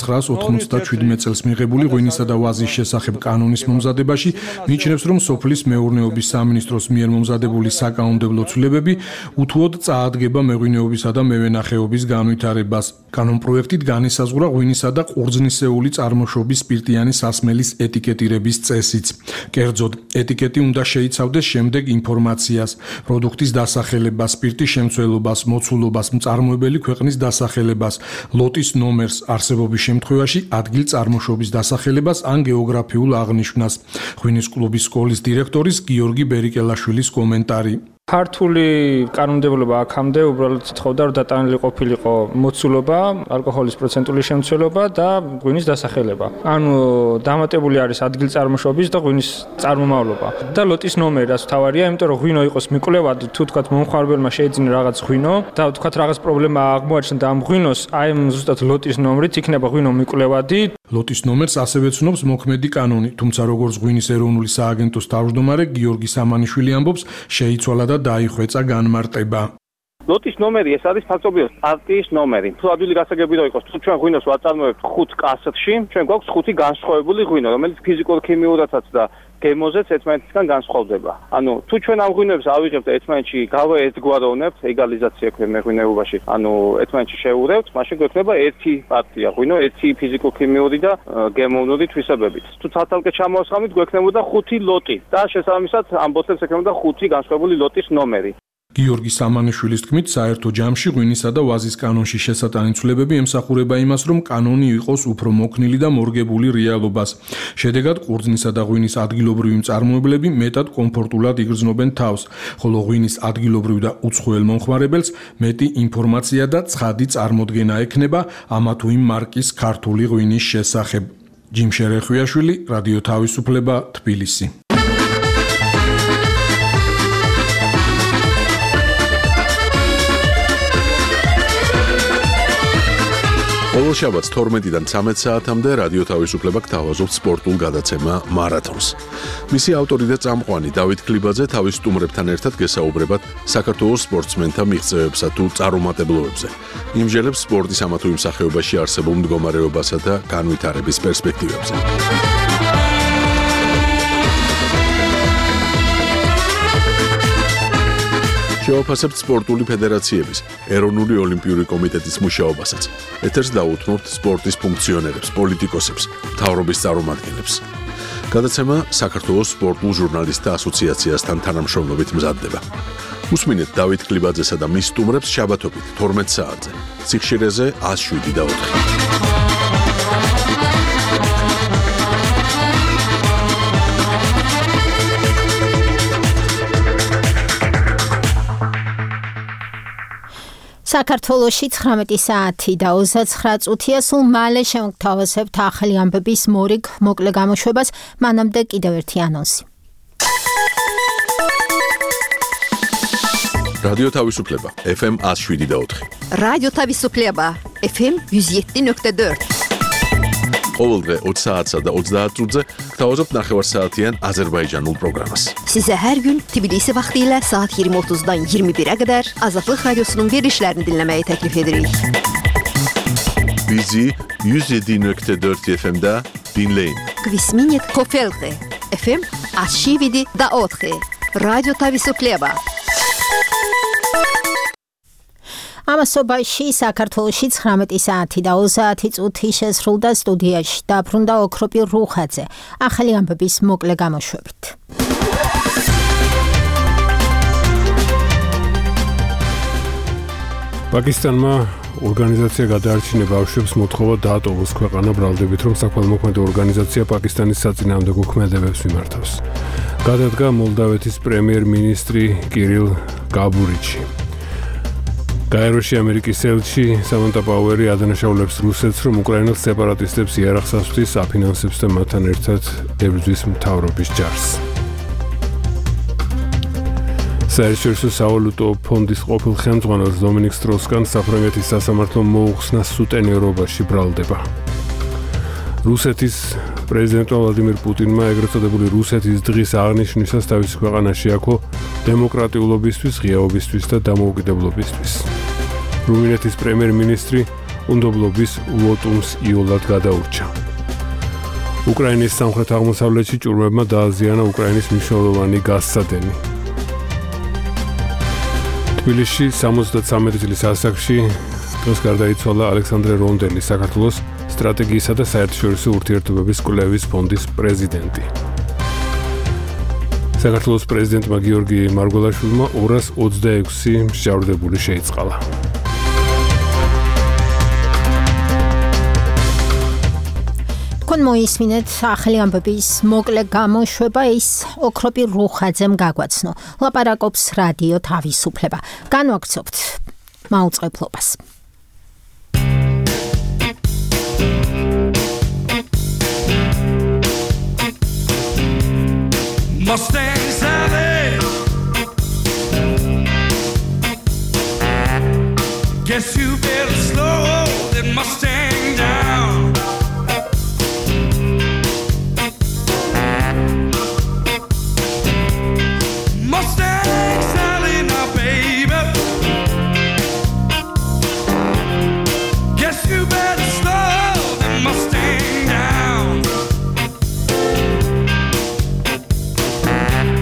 1997 წელს მიღებული ღვინისა და ვაზის შესახებ კანონის მომზადებაში, მიიჩნევს, რომ სოფლის მეურნეობის სამინისტროს მიერ მომზადებული საკანონმდებლო ცვლილებები უთუოდ წაადგება მეღვინეობისა და მევენახეობის განვითარებას. კანონპროექტით განისაზღვრა ღვინისა და ყურძნისეული წარმოშობის სპირტიანი სასმელის ეტიკეტირების წესიც. კერძოდ, ეტიკეტი უნდა შეიცავდეს შემდეგ ინფორმაციას: პროდუქტის დასახელებას, სპირტის შემცველობას, მოცულობას, მწარმოებელი ქვეყნის დასახელებას, ლოტის ნომერს, არსებობის შემთხვევაში ადგილ წარმოშობის დასახელებას ან გეოგრაფიულ აღნიშვნას. ღვინის კლუბის სკოლის დირექტორის გიორგი ბერიკელაშვილის კომენტარი. ქართული კანონმდებლობა აქამდე უბრალოდ ცხოვდა, რომ დატანილი ყოფილიყო მოცულობა, ალკოჰოლის პროცენტული შემცველობა და ღვინის დასახელება. ანუ დამატებული არის ადგილწარმოშობის და ღვინის წარმომავლობა. და ლოტის ნომერი რაც თავარია, იმიტომ რომ ღვინო იყოს მიკვლევადი, თუ თქვათ მომხმარებელმა შეიძინა რაღაც ღვინო და თქვათ რაღაც პრობლემა აღმოაჩნდა ამ ღვინოს, აი ამ ზუსტად ლოტის ნომრით იქნება ღვინო მიკვლევადი. ლოტის ნომერს ასევე ცნობს მოქმედი კანონი, თუმცა როგორც ღვინის ეროვნული სააგენტოს თავმჯდომარე გიორგი სამანიშვილი ამბობს, შეიცვალა და დაიხვეწა განმარტება. ლოტის ნომერი ეს არის ფაქტობრივად პარტიის ნომერი. თუ ადვილი გასაგები რო იყოს, თუ ჩვენ ღვინოს ვაწარმოებთ 5 კასეთში, ჩვენ გვაქვს 5 განსხვავებული ღვინო, რომელიც ფიზიკურ-ქიმიურადაც და გემოზეც ერთმანეთისგან განსხვავდება. ანუ თუ ჩვენ ამ ღვინოებს ავიღებთ და ერთმანეთში გავაერთგვაროვნებთ, ეგალიზაცია ქვია მეღვინეობაში, ანუ ერთმანეთში შევურევთ, მაშინ გვექნება ერთი პარტია ღვინო, ერთი ფიზიკურ-ქიმიური და გემოვნური თვისებებით. თუ ცალ-ცალკე ჩამოვასხამით, გვექნებოდა 5 ლოტი და შესაბამისად ამ ბოთლებს ექნებოდა 5 განსხვავებული ლოტის ნომერი. გიორგი სამანიშვილის თქმით, საერთო ჯამში ღვინისა და ვაზის კანონში შესატანი ცვლილებები ემსახურება იმას, რომ კანონი იყოს უფრო მოქნილი და მორგებული რეალობას. შედეგად, ყურძნისა და ღვინის ადგილობრივი მწარმოებლები მეტად კომფორტულად იგრძნობენ თავს, ხოლო ღვინის ადგილობრივ და უცხოელ მომხმარებელს მეტი ინფორმაცია და ცხადი წარმოდგენა ექნება ამა თუ იმ მარკის ქართული ღვინის შესახებ. ჯიმშე რეხვიაშვილი, რადიო თავისუფლება, თბილისი. ყოველ შაბათს 12-დან 13 საათამდე რადიო თავისუფლება გთავაზობთ სპორტულ გადაცემა მარათონს. მისი ავტორი და წამყვანი დავით ქლიბაძე თავის სტუმრებთან ერთად გესაუბრებათ საქართველოს სპორტსმენთა მიღწევებსა თუ წარუმატებლობებზე. იმჟელებს სპორტის ამა თუ იმ სახეობაში არსებულ მდგომარეობასა და განვითარების პერსპექტივებზე. შევაფასებთ სპორტული ფედერაციების, ეროვნული ოლიმპიური კომიტეტის მუშაობასაც. ეთერს დაუთმობთ სპორტის ფუნქციონერებს, პოლიტიკოსებს, მთავრობის წარმომადგენლებს. გადაცემა საქართველოს სპორტულ ჟურნალისტთა ასოციაციასთან თანამშრომლობით მზადდება. უსმინეთ დავით ქლიბაძესა და მის სტუმრებს შაბათობით 12 საათზე. სიხშირეზე 107 და 4. საქართველოში 19 საათი და 29 წუთია, სულ მალე შევთავაზებთ ახალი ამბების მორიგ მოკლე გამოშვებას, მანამდე კიდევ ერთი ანონსი. რადიო თავისუფლება FM 107.4. რადიო თავისუფლება FM 107.4. ყოველდღე 20 საათსა და 30 წუთზე გთავაზობთ ნახევარსაათიან აზერბაიჯანულ პროგრამას. Size her gün Tbilisi vaktiyle saat 20.30'dan 21'e kadar Azadlık Radyosu'nun verilişlerini dinlemeyi teklif edirik. Bizi 107.4 FM'da dinleyin. Kvisminit Kofelgi FM 107.4. Radyo Tavisupleba. ამასობაში საქართველოში 19 საათი და 30 წუთი შესრულდა სტუდიაში დაბრუნდა ოქროპი რუხაძე ახალი ამბების მოკლე გამოშვებით. პაკისტანმა ორგანიზაცია გადაარჩინა ბავშვებს მოთხოვა დაატოვოს ქვეყანა ბრალდებით, რომ საქველმოქმედო ორგანიზაცია პაკისტანის საწინააღმდეგო ქმედებებს მიმართავს. გადადგა მოლდავეთის პრემიერ-მინისტრი კირილ გაბურიჩი. გაეროში ამერიკის ელჩი სამანტა პაუერი ადანაშაულებს რუსეთს, რომ უკრაინას სეპარატისტებს იარაღს ასვდის, აფინანსებს და მათთან ერთად ებრძვის მთავრობის ჯარს. საერთაშორისო სავალუტო ფონდის ყოფილ ხელმძღვანელს დომინიკ სტროს-კანს საფრანგეთის სასამართლო მოუხსნა სუტენიერობაში ბრალდება. რუსეთის პრეზიდენტმა ვლადიმირ პუტინმა ეგრეთ წოდებული რუსეთის დღის აღნიშვნისას თავის ქვეყანაში აქო დემოკრატიულობისთვის, ღიაობისთვის და დამოუკიდებლობისთვის. რუმინეთის პრემიერ-მინისტრი უნდობლობის ლოტუმს იოლად გადაურჩა. უკრაინის სამხრეთ აღმოსავლეთში ჭურვებმა დააზიანა უკრაინის მნიშვნელოვანი გაზსადენი. თბილისში 73 წლის ასაკში დღეს გარდაიცვალა ალექსანდრე რონდელი, საქართველოს სტრატეგიისა და საერთაშორისო ურთიერთობების კვლევის ფონდის პრეზიდენტი. საქართველოს პრეზიდენტმა გიორგი მარგველაშვილმა 226 მსჯავრდებული შეიწყალა. თქვენ მოისმინეთ ახალი ამბების მოკლე გამოშვება, ის ოქროპი რუხაძემ გაგვაცნო. ლაპარაკობს რადიო თავისუფლება. განვაგრძობთ მაუწყებლობას. Mustangs Alley. Guess you better slow that Mustang down. Mustangs Alley now, baby. Guess you better slow that Mustang down.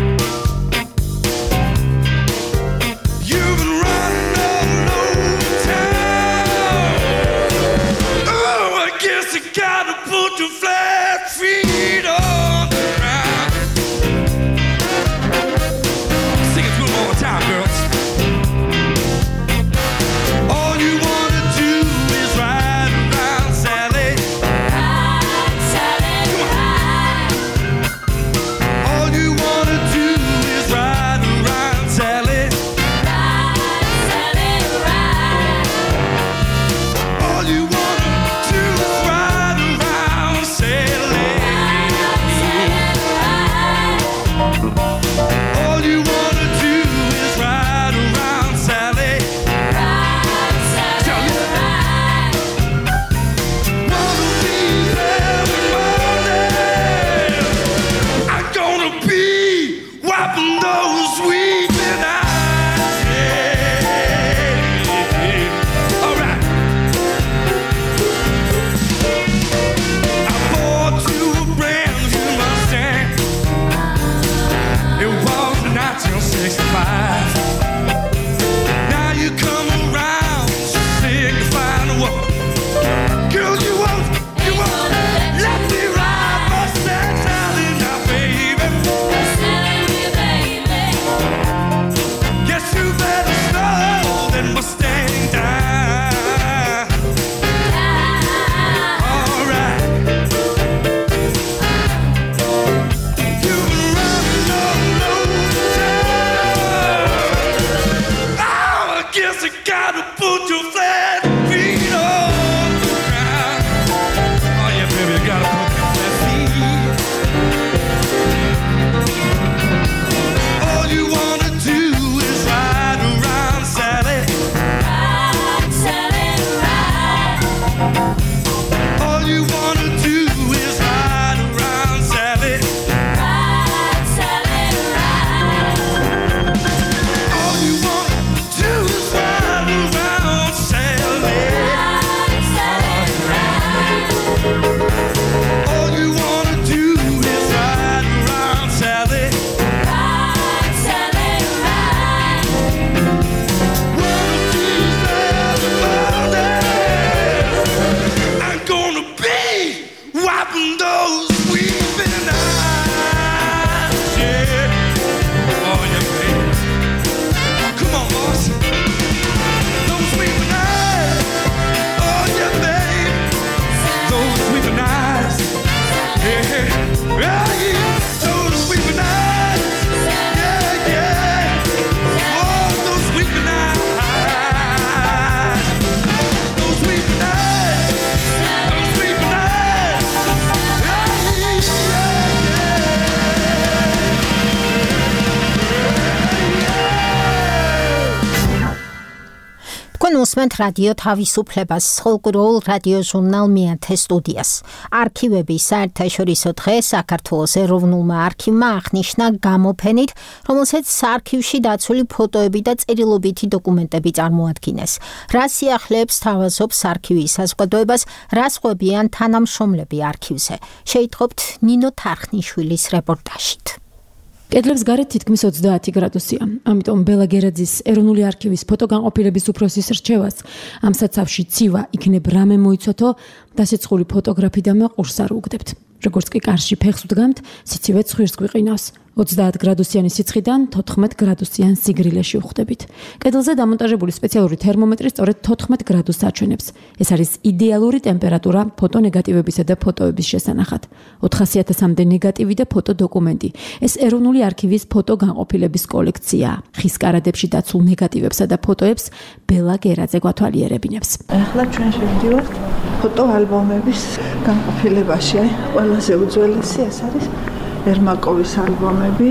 Მოსმენთ რადიო თავისუფლებას ხოლკროულ რადიო ჟურნალ მეათე სტუდიას. არქივების საერთაშორისო დღე საქართველოს ეროვნულმა არქივმა აღნიშნა გამოფენით, რომელსაც არქივში დაცული ფოტოები და წერილობითი დოკუმენტები წარმოადგენს. რა სიახლეებს თავაზობს არქივის საზოგადოებას, რა სხვებიან თანამშრომლები არქივზე. შეიტყობთ ნინო თარხნიშვილის რეპორტაჟით. კედლებს გარეთ თითქმის 30 გრადუსია. ამიტომ ბელა გერაძის ეროვნული არქივის ფოტოგანყოფილების უფროსის რჩევას ამ საცავში ცივა იქნებ რამე მოიცოთო და სიცხული ფოტოგრაფი და მე ყურს არ უგდებთ. როგორც კი კარში ფეხს ვდგამთ, სიცივე ცხვირს გვიყინავს. 30 გრადუსიანი სიცხიდან 14 გრადუსიან სიგრილეში ვხვდებით. კედელზე დამონტაჟებული სპეციალური თერმომეტრი სწორედ 14 გრადუსს აჩვენებს. ეს არის იდეალური ტემპერატურა ფოტონეგატივებისა და ფოტოების შესანახად. 400.000-მდე ნეგატივი და ფოტოდოკუმენტი. ეს ეროვნული არქივის ფოტოგანყოფილების კოლექციაა. ხის კარადებში დაცულ ნეგატივებსა და ფოტოებს ბელა გერაძე გვათვალიერებინებს. ახლა ჩვენ შევდივართ ფოტოალბომების განყოფილებაში. ყველაზე უძველესი ეს არის ერმაკოვის ალბომები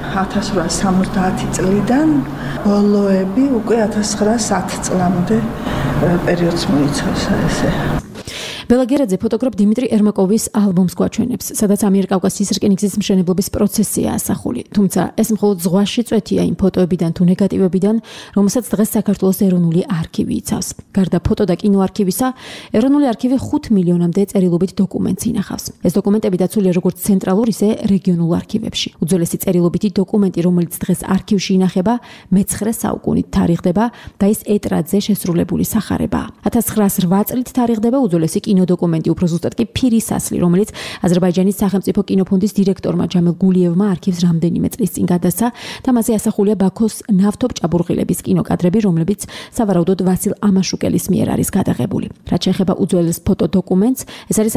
1870 წლიდან ბოლოები უკვე 1910 წლამდე პერიოდს მოიცავს ესე. ბელა გერაძე ფოტოგრაფ დიმიტრი ერმაკოვის ალბომს გვაჩვენებს, სადაც ამიერკავკასიის რკინიგზის მშენებლობის პროცესია ასახული. თუმცა ეს მხოლოდ ზღვაში წვეთია იმ ფოტოებიდან თუ ნეგატივებიდან, რომელსაც დღეს საქართველოს ეროვნული არქივი იცავს. გარდა ფოტო და კინო არქივისა, ეროვნული არქივი 5 მილიონამდე წერილობით დოკუმენტს ინახავს. ეს დოკუმენტები დაცულია როგორც ცენტრალურ, ისე რეგიონულ არქივებში. უძველესი წერილობითი დოკუმენტი, რომელიც დღეს არქივში ინახება, მე-9 საუკუნით თარიღდება და ის ეტრადზე შესრულებული სახარებაა. 1908 წლით თარიღდება უძველესი დოკუმენტი, უფრო ზუსტად კი ფირის ასლი, რომელიც აზერბაიჯანის სახელმწიფო კინოფონდის დირექტორმა ჯამილ გულიევმა არქივს რამდენიმე წლის წინ გადასცა და მასზე ასახულია ბაქოს ნავთობჭაბურღილების კინოკადრები, რომლებიც სავარაუდოდ ვასილ ამაშუკელის მიერ არის გადაღებული. რაც შეეხება უძველეს ფოტოდოკუმენტს, ეს არის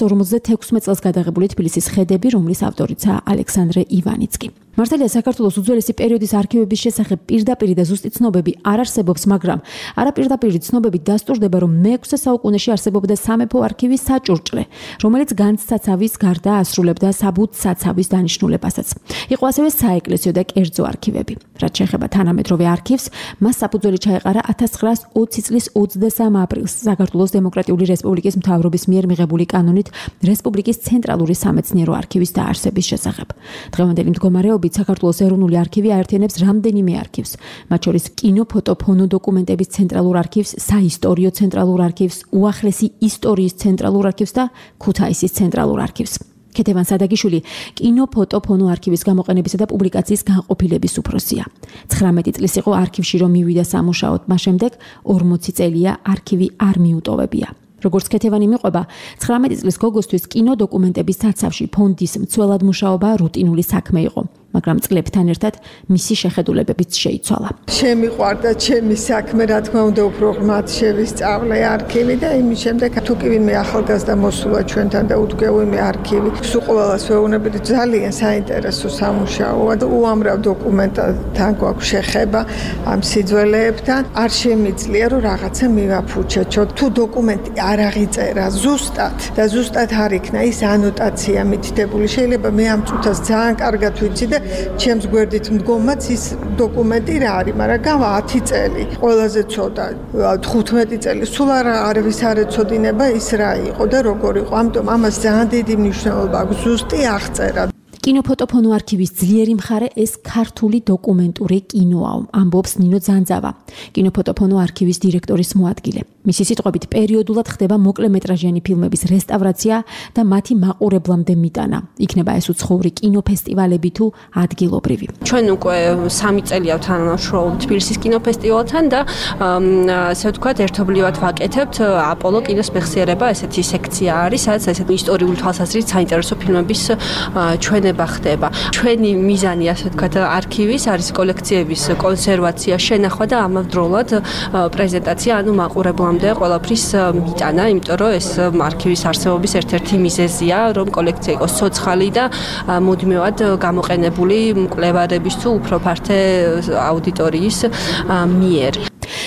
1856 წელს გადაღებული თბილისის ხედები, რომლის ავტორიცაა ალექსანდრე ივანიცკი. მართალია საქართველოს უძველესი პერიოდის არქივების შესახებ პირდაპირი და ზუსტი ცნობები არ არსებობს, მაგრამ არაპირდაპირი ცნობები დასტურდება, რომ მე-6 საუკუნეში არსებობდა სამეფო არქივის საჭურჭლე, რომელიც განცსაცავის გარდა ასრულებდა საბუთსაცავის დანიშნულებასაც. იყო ასევე საეკლესიო და კერძო არქივები. რაც შეეხება თანამედროვე არქივს, მას საფუძველი ჩაეყარა 1920 წლის 23 აპრილს საქართველოს დემოკრატიული რესპუბლიკის მთავრობის მიერ მიღებული კანონით რესპუბლიკის ცენტრალური სამეცნიერო არქივის დაარსების შესახებ. დღევანდელი მდგომარეობით საქართველოს ეროვნული არქივი აერთიანებს რამდენიმე არქივს, მათ შორის კინო, ფოტო, ფონო დოკუმენტების ცენტრალურ არქივს, საისტორიო ცენტრალურ არქივს, უახლესი ისტორიის ცენტრალურ არქივს და ქუთაისის ცენტრალურ არქივს. ქეთევან სადაგიშვილი კინო, ფოტო, ფონო არქივის გამოყენებისა და პუბლიკაციის განყოფილების უფროსია. 19 წლის იყო არქივში რომ მივიდა სამუშაოდ, მას შემდეგ 40 წელია არქივი არ მიუტოვებია. როგორც ქეთევანი მიყვება, 19 წლის გოგოსთვის კინო დოკუმენტების საცავში ფონდის მცველად მუშაობა რუტინული საქმე იყო. მაგრამ წლებთან ერთად მისი შეხედულებებიც შეიცვალა. შემიყვარდა ჩემი საქმე, რა თქმა უნდა, უფრო ღრმად შევისწავლე არქივი და იმის შემდეგ თუ კი ვინმე ახალგაზრდა მოსულა ჩვენთან და უდგა ვინმე არქივი, სულ ყველას ვეუბნები, ძალიან საინტერესო სამუშაოა და უამრავ დოკუმენტთან გვაქვს შეხება ამ სიძველეებთან. არ შემიძლია რომ რაღაცა მივაფუჩეჩო. თუ დოკუმენტი არ აღიწერა ზუსტად და ზუსტად არ იქნა ის ანოტაცია მითითებული, შეიძლება მე ამ წუთას ძალიან კარგად ვიცი და ჩემს გვერდით მდგომაც ის დოკუმენტი რა არის, მაგრამ გავა 10 წელი, ყველაზე ცოტა 15 წელი, სულ არავის არ ეცოდინება ის რა იყო და როგორ იყო. ამიტომ ამას ძალიან დიდი მნიშვნელობა აქვს ზუსტი აღწერა. კინოფოტოფონო არქივის ძლიერი მხარე ეს ქართული დოკუმენტური კინოა, ამბობს ნინო ძანძავა, კინოფოტოფონო არქივის დირექტორის მოადგილე. მისი სიტყვებით, პერიოდულად ხდება მოკლემეტრაჟიანი ფილმების რესტავრაცია და მათი მაყურებლამდე მიტანა. იქნება ეს უცხოური კინოფესტივალები თუ ადგილობრივი. ჩვენ უკვე 3 წელია თანამშრომლობთ თბილისის კინოფესტივალთან და ასე ვთქვათ, ერთობლივად ვაკეთებთ აპოლო კინოს მეხსიერება, ესეთი სექცია არის, სადაც ესეთი ისტორიული თვალსაზრისით საინტერესო ფილმების ჩვენება ხდება. ჩვენი მიზანი, ასე ვთქვათ, არქივის არის კოლექციების კონსერვაცია, შენახვა და ამავდროულად პრეზენტაცია, ანუ მაყურებლამდე ყველაფრის მიტანა, იმიტომ რომ ეს არქივის არსებობის ერთ-ერთი მიზეზია, რომ კოლექცია იყოს ცოცხალი და მუდმივად გამოყენებული მკვლევარების თუ უფრო ფართე აუდიტორიის მიერ.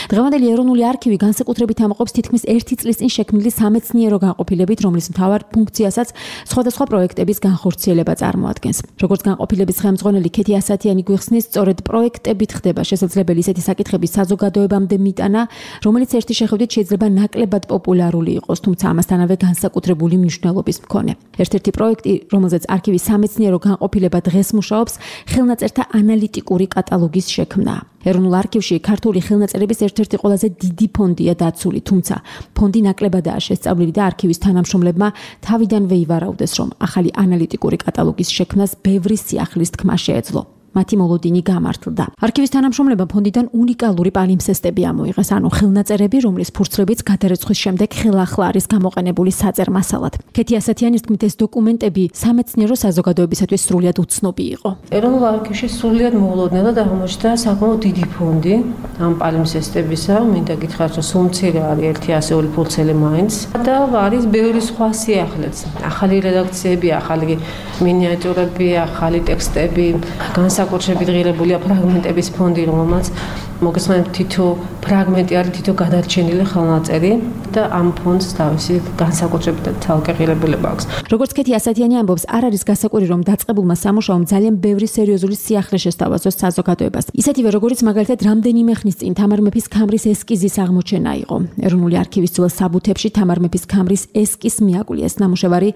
დღევანდელი ეროვნული არქივი განსაკუთრებით ამაყობს თითქმის 1 წლის წინ შექმნილი სამეცნიერო განყოფილებით, რომლის მთავარ ფუნქციასაც სხვადასხვა პროექტების განხორციელება წარმოადგენს. როგორც განყოფილების ხელმძღვანელი ქეთი ასათიანი გვიხსნის, სწორედ პროექტებით ხდება შესაძლებელი ისეთი საკითხების საზოგადოებამდე მიტანა, რომელიც ერთი შეხედვით შეიძლება ნაკლებად პოპულარული იყოს, თუმცა ამასთანავე განსაკუთრებული მნიშვნელობის მქონე. ერთ-ერთი პროექტი, რომელზეც არქივის სამეცნიერო განყოფილება დღეს მუშაობს, ხელნაწერთა ანალიტიკური კატალოგის შექმნა. ეროვნულ არქივში ქართული ხელნაწერების ერთ-ერთი ყველაზე დიდი ფონდია დაცული, თუმცა ფონდი ნაკლებადაა შესწავლილი და არქივის თანამშრომლებმა თავიდანვე ივარაუდეს, რომ ახალი ანალიტიკური კატალოგის შექმნას ბევრი სიახლის თქმა შეეძლო. მათი მოლოდინი გამართლდა. არქივის თანამშრომლებმა ფონდიდან უნიკალური პალიმსესტები ამოიღეს, ანუ ხელნაწერები, რომლის ფურცლებიც გადარეცხვის შემდეგ ხელახლა არის გამოყენებული საწერ მასალად. ქეთი ასათიანის თქმით, ეს დოკუმენტები სამეცნიერო საზოგადოებისათვის სრულიად უცნობი იყო. ეროვნულ არქივში სრულიად მოულოდნელად აღმოჩნდა საკმაოდ დიდი ფონდი ამ პალიმსესტებისა, მინდა გითხრათ, რომ სულ მცირე არის ერთი ასეული ფურცელი მაინც და არის ბევრი სხვა სიახლეც. ახალი რედაქციები, ახალი მინიატიურები, ახალი ტექსტები, განსაკუთრებით ღირებულია ფრაგმენტების ფონდი, რომელმაც მოგესმენთ თითო ფრაგმენტი არის თითო გადარჩენილი ხელნაწერი და ამ ფონდს თავისი განსაკუთრებით თალკე ღირებულება აქვს. როგორც ქეთი ასათიანი ამბობს, არ არის გასაკვირი, რომ დაწყებულმა სამუშაომ ძალიან ბევრი სერიოზული სიახლე შესთავაზოს საზოგადოებას. ისეთივე როგორც მაგალითად რამდენიმე ხნის წინ თამარ მეფის ქამრის ესკიზის აღმოჩენა იყო. ეროვნული არქივის ძველ საბუთებში თამარ მეფის ქამრის ესკიზს მიაკვლია. ეს ნამუშევარი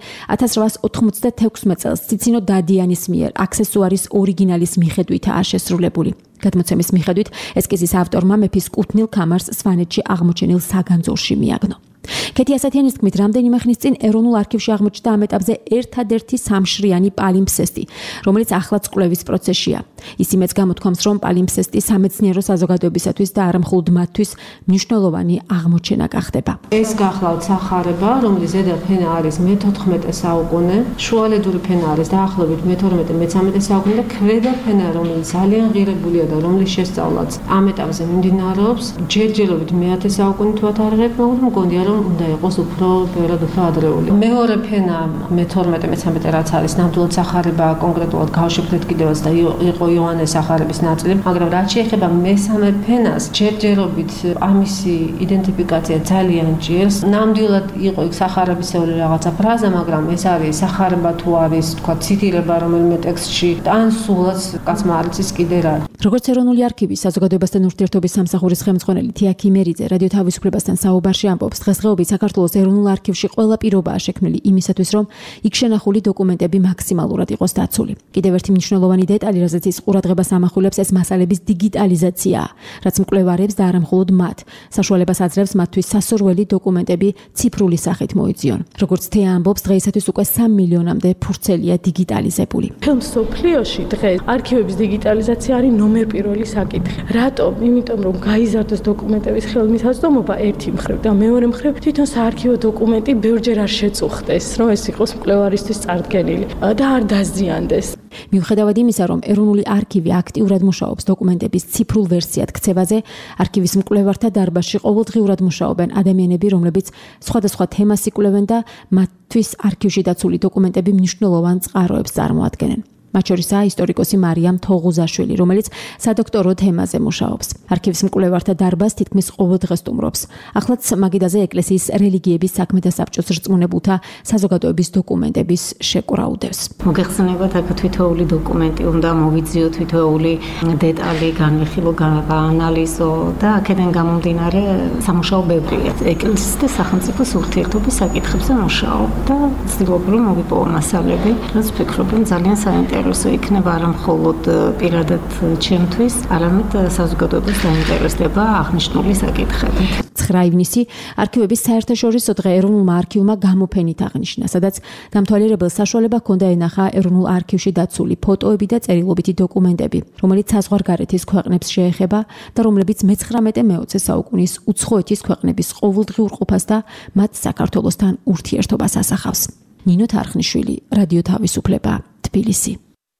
1896 წელს ციცინო დადიანის მიერ აქსესუარის ორიგინალის მიხედვითაა შესრულებული. გადმოცემის მიხედვით ესკიზის ავტორმა მეფის კუთვნილ ქამარს სვანეთში აღმოჩენილ საგანძურში მიაგნო. ქეთი ასათიანის თქმით, რამდენიმე ხნის წინ ეროვნულ არქივში აღმოჩნდა ამ ეტაპზე ერთადერთი სამშრიანი პალიმპსესტი, რომელიც ახლაც კვლევის პროცესშია. ის იმედს გამოთქვამს, რომ პალიმპსესტი სამეცნიერო საზოგადოებისათვის და არა მხოლოდ მათთვის მნიშვნელოვანი აღმოჩენა გახდება. ეს გახლავთ სახარება, რომლის ზედა ფენა არის მე-14 საუკუნე, შუალედური ფენა არის დაახლოებით მე-12-მე-13 საუკუნე და ქვედა ფენა, რომელიც ძალიან ღირებულია და რომლის შესწავლაც ამ ეტაპზე მიმდინარეობს, ჯერჯერობით მე-10 საუკუნით ვათარიღებ, მაგრამ მგონია რომ უნდა იყოს უფრო ბევრად უფრო ადრეული. მეორე ფენა მე-12-მე-13 რაც არის ნამდვილად სახარება, კონკრეტულად გავშიფრეთ კიდევაც და იყო იოანეს სახარების ნაწილი, მაგრამ რაც შეეხება მესამე ფენას, ჯერჯერობით ამისი იდენტიფიკაცია ძალიან ჭირს. ნამდვილად იყო იქ სახარებისეული რაღაცა ფრაზა, მაგრამ ეს არის სახარება თუ არის, თქვა, ციტირება რომელიმე ტექსტში, ან სულაც კაცმა არ იცის კიდე რა. როგორც ეროვნული არქივის საზოგადოებასთან ურთიერთობის სამსახურის ხელმძღვანელი თიაქი მერიძე რადიო თავისუფლებასთან საუბარში ამბობს, დღესდღეობით საქართველოს ეროვნულ არქივში ყველა პირობაა შექმნილი იმისათვის, რომ იქ შენახული დოკუმენტები მაქსიმალურად იყოს დაცული. კიდევ ერთი მნიშვნელოვანი დეტალი, რაზეც ის ყურადღებას ამახვილებს, ეს მასალების დიგიტალიზაციაა, რაც მკვლევარებს და არა მხოლოდ მათ საშუალებას აძლევს მათთვის სასურველი დოკუმენტები ციფრული სახით მოიძიონ. როგორც თეა ამბობს, დღეისათვის უკვე 3 მილიონამდე ფურცელია დიგიტალიზებული. მსოფლიოში დღეს არქივების დიგიტალიზაცია არის ნომერ პირველი საკითხი. რატომ? იმიტომ რომ გაიზარდოს დოკუმენტების ხელმისაწვდომობა ერთი მხრივ და მეორე მხრივ თვითონ საარქივო დოკუმენტი ბევრჯერ არ შეწუხდეს, რომ ეს იყოს მკვლევარისთვის წარდგენილი და არ დაზიანდეს. მიუხედავად იმისა, რომ ეროვნული არქივი აქტიურად მუშაობს დოკუმენტების ციფრულ ვერსიად ქცევაზე, არქივის მკვლევართა დარბაზში ყოველდღიურად მუშაობენ ადამიანები, რომლებიც სხვადასხვა თემას იკვლევენ და მათთვის არქივში დაცული დოკუმენტები მნიშვნელოვან წყაროებს წარმოადგენენ. მათ შორისაა ისტორიკოსი მარიამ თოღუზაშვილი, რომელიც სადოქტორო თემაზე მუშაობს. არქივის მკვლევართა დარბაზს თითქმის ყოველ დღეს სტუმრობს. ახლაც მაგიდაზე ეკლესიის რელიგიების საქმეთა საბჭოს რწმუნებულთა საზოგადოების დოკუმენტების შეკვრა უდევს. მოგეხსენებათ, აქ თითოეული დოკუმენტი უნდა მოვიძიო, თითოეული დეტალი განვიხილო, გაანალიზო და აქედან გამომდინარე სამუშაო ბევრია. ეკლესიის და სახელმწიფოს ურთიერთობის საკითხებზე მუშაობ და ვცდილობ რომ მოვიპოვო მასალები, რაც ვფიქრობ რომ ძალიან საინტერესოა. იქნება არა მხოლოდ პირადად ჩემთვის, არამედ საზოგადოების დაინტერესდება აღნიშნული საკითხებით. 9 ივნისი არქივების საერთაშორისო დღე ეროვნულმა არქივმა გამოფენით აღნიშნა, სადაც დამთვალიერებელს საშუალება ჰქონდა ენახა ეროვნულ არქივში დაცული ფოტოები და წერილობითი დოკუმენტები, რომელიც საზღვარგარეთის ქვეყნებს შეეხება და რომლებიც მე-19-მე-20 საუკუნის უცხოეთის ქვეყნების ყოველდღიურ ყოფას და მათ საქართველოსთან ურთიერთობას ასახავს. ნინო თარხნიშვილი, რადიო თავისუფლება, თბილისი.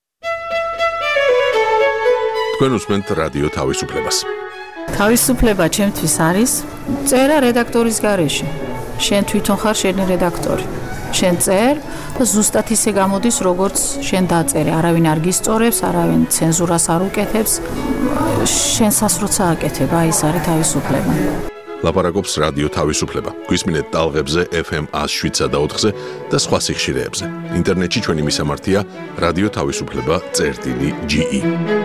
თქვენ უსმენთ რადიო თავისუფლებას. თავისუფლება ჩემთვის არის წერა რედაქტორის გარეშე. შენ თვითონ ხარ შენი რედაქტორი. შენ წერ და ზუსტად ისე გამოდის, როგორც შენ დაწერე. არავინ არ გისწორებს, არავინ ცენზურას არ უკეთებს. შენ სასროცა აკეთებ, აი ეს არის თავისუფლება. ლაპარაკობს რადიო თავისუფლება. გვისმინეთ ტალღებზე FM 107 და 4-ზე და სხვა სიხშირეებზე. ინტერნეტში ჩვენი მისამართია რადიო თავისუფლება.ge.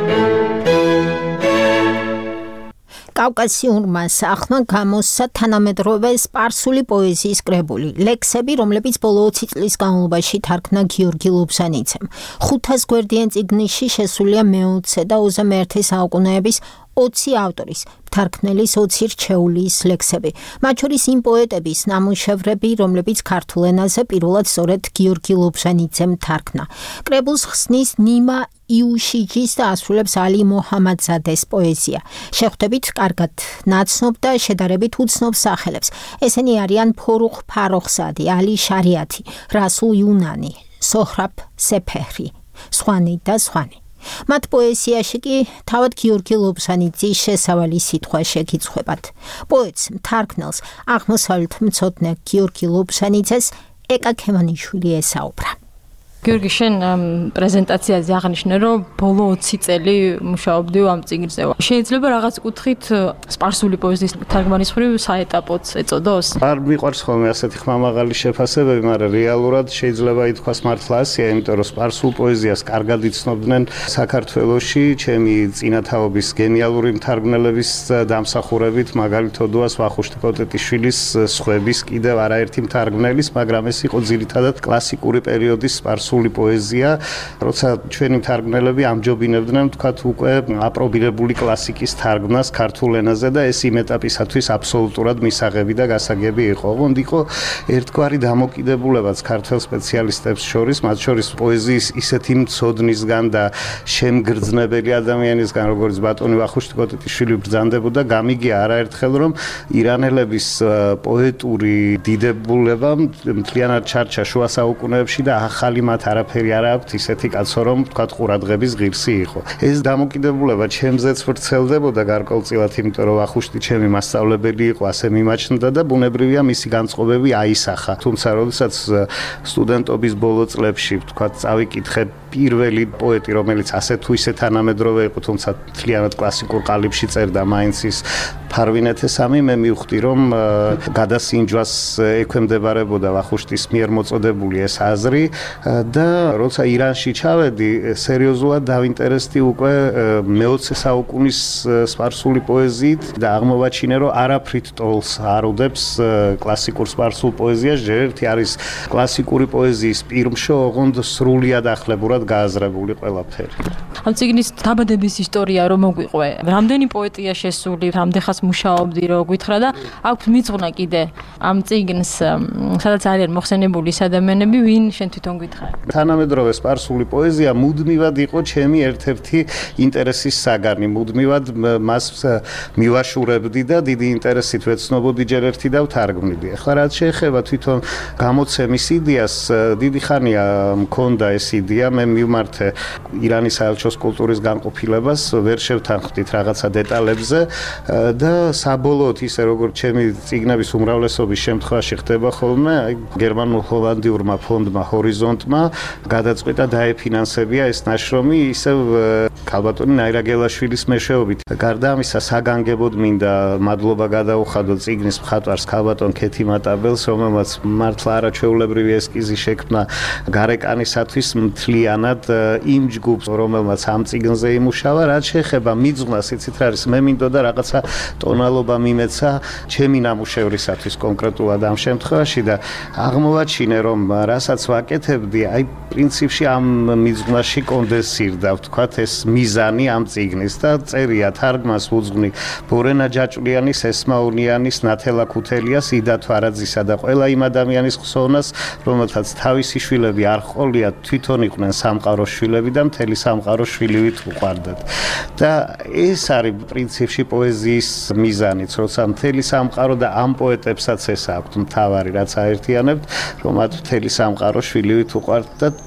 კავკასიურმა სახლმა გამოსცა თანამედროვე სპარსული პოეზიის კრებული, ლექსები, რომლებიც ბოლო 20 წლის განმავლობაში თარგმნა გიორგი ლუბსანიცემ. 500 გვერდიან წიგნში შესულია მე-20 და 21 საუკუნეების 20 ავტორის, თარგმნელის 20 რჩეულის ლექსები. მათ შორის იმ პოეტების ნამუშევრები, რომლებიც ქართულ ენაზე პირველად სწორედ გიორგი ლუბსანიცემ თარგმნა. კრებულს ხსნის ნიმა იუშიჯის და ასრულებს ალი მოჰამადზადეს პოეზია. შეხვდებით კარგად ნაცნობ და შედარებით უცნობ სახელებს. ესენი არიან ფორუხ ფაროხზადი, ალი შარიათი, რასულ იუნანი, სოჰრაბ სეფეჰრი, სხვანი და სხვანი. მათ პოეზიაში კი თავად გიორგი ლუბსანიძის შესავალი სიტყვა შეგიძღვებათ. პოეტს, მთარგმნელს, აღმოსავლეთ მცოდნე გიორგი ლუბსანიძეს ეკა ქემანიშვილი ესაუბრა. გიორგი, შენ პრეზენტაციაზე აღნიშნე, რომ ბოლო 20 წელი მუშაობდი ამ წიგნზე. შეიძლება რაღაც კუთხით სპარსული პოეზიის თარგმანის მხრივ საეტაპოც ეწოდოს? არ მიყვარს ხოლმე ასეთი ხმამაღალი შეფასებები, მაგრამ რეალურად შეიძლება ითქვას მართლა ასეა, იმიტომ რომ სპარსულ პოეზიას კარგად იცნობდნენ საქართველოში ჩემი წინათაობის გენიალური მთარგმნელების დამსახურებით, მაგალითად ვახუშტი კოტეტიშვილის, სხვების კიდევ არაერთი მთარგმნელის, მაგრამ ეს იყო ძირითადად კლასიკური პერიოდის სპარსული პოეზია, როცა ჩვენი მთარგმნელები ამჯობინებდნენ, თქვათ, უკვე აპრობირებული კლასიკის თარგმნას ქართულ ენაზე და ეს იმ ეტაპისათვის აბსოლუტურად მისაღები და გასაგები იყო. ოღონდ იყო ერთგვარი დამოკიდებულებაც ქართველ სპეციალისტებს შორის, მათ შორის პოეზიის ისეთი მცოდნისგან და შემგრძნებელი ადამიანისგან, როგორც ბატონი ვახუშტი კოტეტიშვილი ბრძანდებოდა, გამიგია არაერთხელ, რომ ირანელების პოეტური დიდებულება მთლიანად ჩარჩა შუა საუკუნეებში და ახალი მათ არაფერი არ აქვს ისეთი კაცო, რომ თქვათ ყურადღების ღირსი იყო. ეს დამოკიდებულება ჩემზეც ვრცელდებოდა გარკვეულწილად, იმიტომ რომ ვახუშტი ჩემი მასწავლებელი იყო, ასე მიმაჩნდა და ბუნებრივია მისი განწყობები აისახა. თუმცა, როდესაც სტუდენტობის ბოლო წლებში, თქვათ, წავიკითხე პირველი პოეტი, რომელიც ასე თუ ისე თანამედროვე იყო, თუმცა მთლიანად კლასიკურ ყალიბში წერდა მაინც ის ფარვინ ეთესამი, მე მივხვდი, რომ გადასინჯვას ექვემდებარებოდა ვახუშტის მიერ მოწოდებული ეს აზრი და როცა ირანში ჩავედი, სერიოზულად დავინტერესდი უკვე მე-20 საუკუნის სპარსული პოეზიით და აღმოვაჩინე, რომ არაფრით ტოლს არ უდებს კლასიკურ სპარსულ პოეზიას, ჯერ ერთი არის კლასიკური პოეზიის პირმშო, ოღონდ სრულიად ახლებურად გააზრებული ყველაფერი. ამ წიგნის დაბადების ისტორია რომ მოგვიყვე, რამდენი პოეტია შესული, რამდენხანს მუშაობდი, რო გითხრა და აქვს მიწვნა კიდე ამ წიგნს, სადაც არიან მოხსენებული ის ადამიანები, ვინ შენ თვითონ გითხარ. თანამედროვე სპარსული პოეზია მუდმივად იყო ჩემი ერთ-ერთი ინტერესის საგანი, მუდმივად მას მივაშურებდი და დიდი ინტერესით ვეცნობოდი ჯერ ერთი და ვთარგმნიდი. ახლა რაც შეეხება თვითონ გამოცემის იდეას, დიდი ხანია მქონდა ეს იდეა, მე მივმართე ირანის საელჩოს კულტურის განყოფილებას, ვერ შევთანხმდით რაღაცა დეტალებზე და საბოლოოდ ისე როგორც ჩემი წიგნების უმრავლესობის შემთხვევაში ხდება ხოლმე, გერმანულ-ჰოლანდიურმა ფონდმა ჰორიზონტმა გადაწყვიტა დაეფინანსებია ეს ნაშრომი ისევ ქალბატონი ნაირა გელაშვილის მეშვეობით. გარდა ამისა, საგანგებოდ მინდა მადლობა გადაუხადო წიგნის მხატვარს ქალბატონ ქეთი მატაბელს, რომელმაც მართლა არაჩვეულებრივი ესკიზი შექმნა გარეკანისათვის მთლიანად იმ ჯგუფს, რომელმაც ამ წიგნზე იმუშავა. რაც შეეხება მიზნას, იცით რა არის, მე მინდოდა რაღაცა ტონალობა მიმეცა ჩემი ნამუშევრისათვის კონკრეტულად ამ შემთხვევაში და აღმოვაჩინე, რომ რასაც ვაკეთებდი, აი პრინციპში ამ მიზნაში კონდენსირდა, ვთქვათ, ეს მიზანი ამ წიგნის და წერია თარგმანს უძღვნი ბორენა ჯაჭვლიანის, ესმა უნიანის, ნათელა ქუთელიას, იდა თვარაძისა და ყველა იმ ადამიანის ხსოვნას, რომელთაც თავისი შვილები არ ჰყოლიათ, თვითონ იყვნენ სამყაროს შვილები და მთელი სამყარო შვილივით უყვარდათ. და ეს არის პრინციპში პოეზიის მიზანიც, როცა მთელი სამყარო და ამ პოეტებსაც ეს აქვთ მთავარი, რაც აერთიანებთ, რომ მათ მთელი სამყარო შვილივით უყვართ და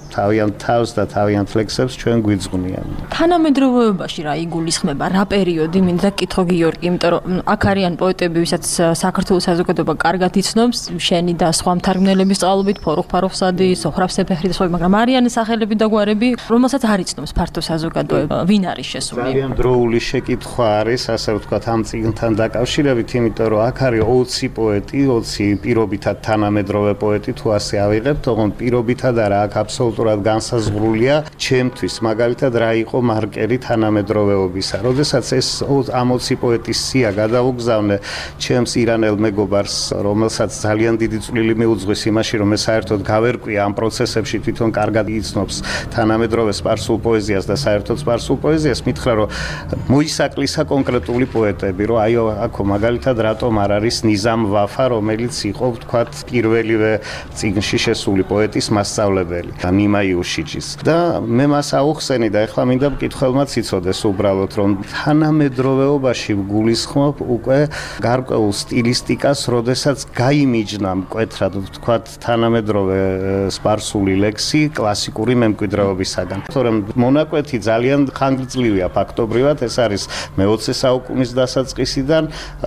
თავიანთ თავს და თავიანთ ლექსებს ჩვენ გვიძღვნიან. თანამედროვეობაში რა იგულისხმება, რა პერიოდი მინდა გკითხო გიორგი, იმიტომ რომ აქ არიან პოეტები, ვისაც საქართველოს საზოგადოება კარგად იცნობს, შენი და სხვა მთარგმნელების წყალობით, ფორუხ ფარუხსადი, სოხრაბ სეფეხი და სხვა, მაგრამ არიან სახელები და გვარები, რომელსაც არ იცნობს ფართო საზოგადოება, ვინ არის შესული? ძალიან დროული შეკითხვა არის, ასე ვთქვათ, ამ წიგნთან დაკავშირებით, იმიტომ რომ აქ არის 20 პოეტი, 20 პირობითად თანამედროვე პოეტი, თუ ასე ავიღებთ, თუმცა პირობითად არა, აქ აბსოლუტურად განსაზღვრულია ჩემთვის, მაგალითად რა იყო მარკერი თანამედროვეობისა. როდესაც ეს ამ 20 პოეტის სია გადაუგზავნე ჩემს ირანელ მეგობარს, რომელსაც ძალიან დიდი წვლილი მიუძღვის იმაში, რომ ეს საერთოდ გავერკვია ამ პროცესებში, თვითონ კარგად იცნობს თანამედროვე სპარსულ პოეზიას და საერთოდ სპარსულ პოეზიას, მითხრა, რომ მოისაკლისა კონკრეტული პოეტები, რომ აი აქ მაგალითად რატომ არ არის ნიზამ ვაფა, რომელიც იყო, ვთქვათ, პირველივე წიგნში შესული პოეტის მასწავლებელი, ნიმა იუშიჯის. და მე მას აუხსენი და ეხლა მინდა მკითხველმაც იცოდეს უბრალოდ, რომ თანამედროვეობაში გულისხმობ უკვე გარკვეულ სტილისტიკას, როდესაც გაიმიჯნა მკვეთრად, ვთქვათ, თანამედროვე სპარსული ლექსი კლასიკური მემკვიდრეობისაგან. თორემ მონაკვეთი ძალიან ხანგრძლივია ფაქტობრივად, ეს არის მე-20 საუკუნის დასაწყისიდან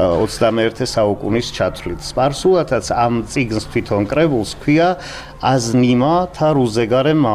21 საუკუნის ჩათვლით. სპარსულადაც ამ წიგნს თვითონ კრებულს ქვია აზნიმა და რუზეგარემა.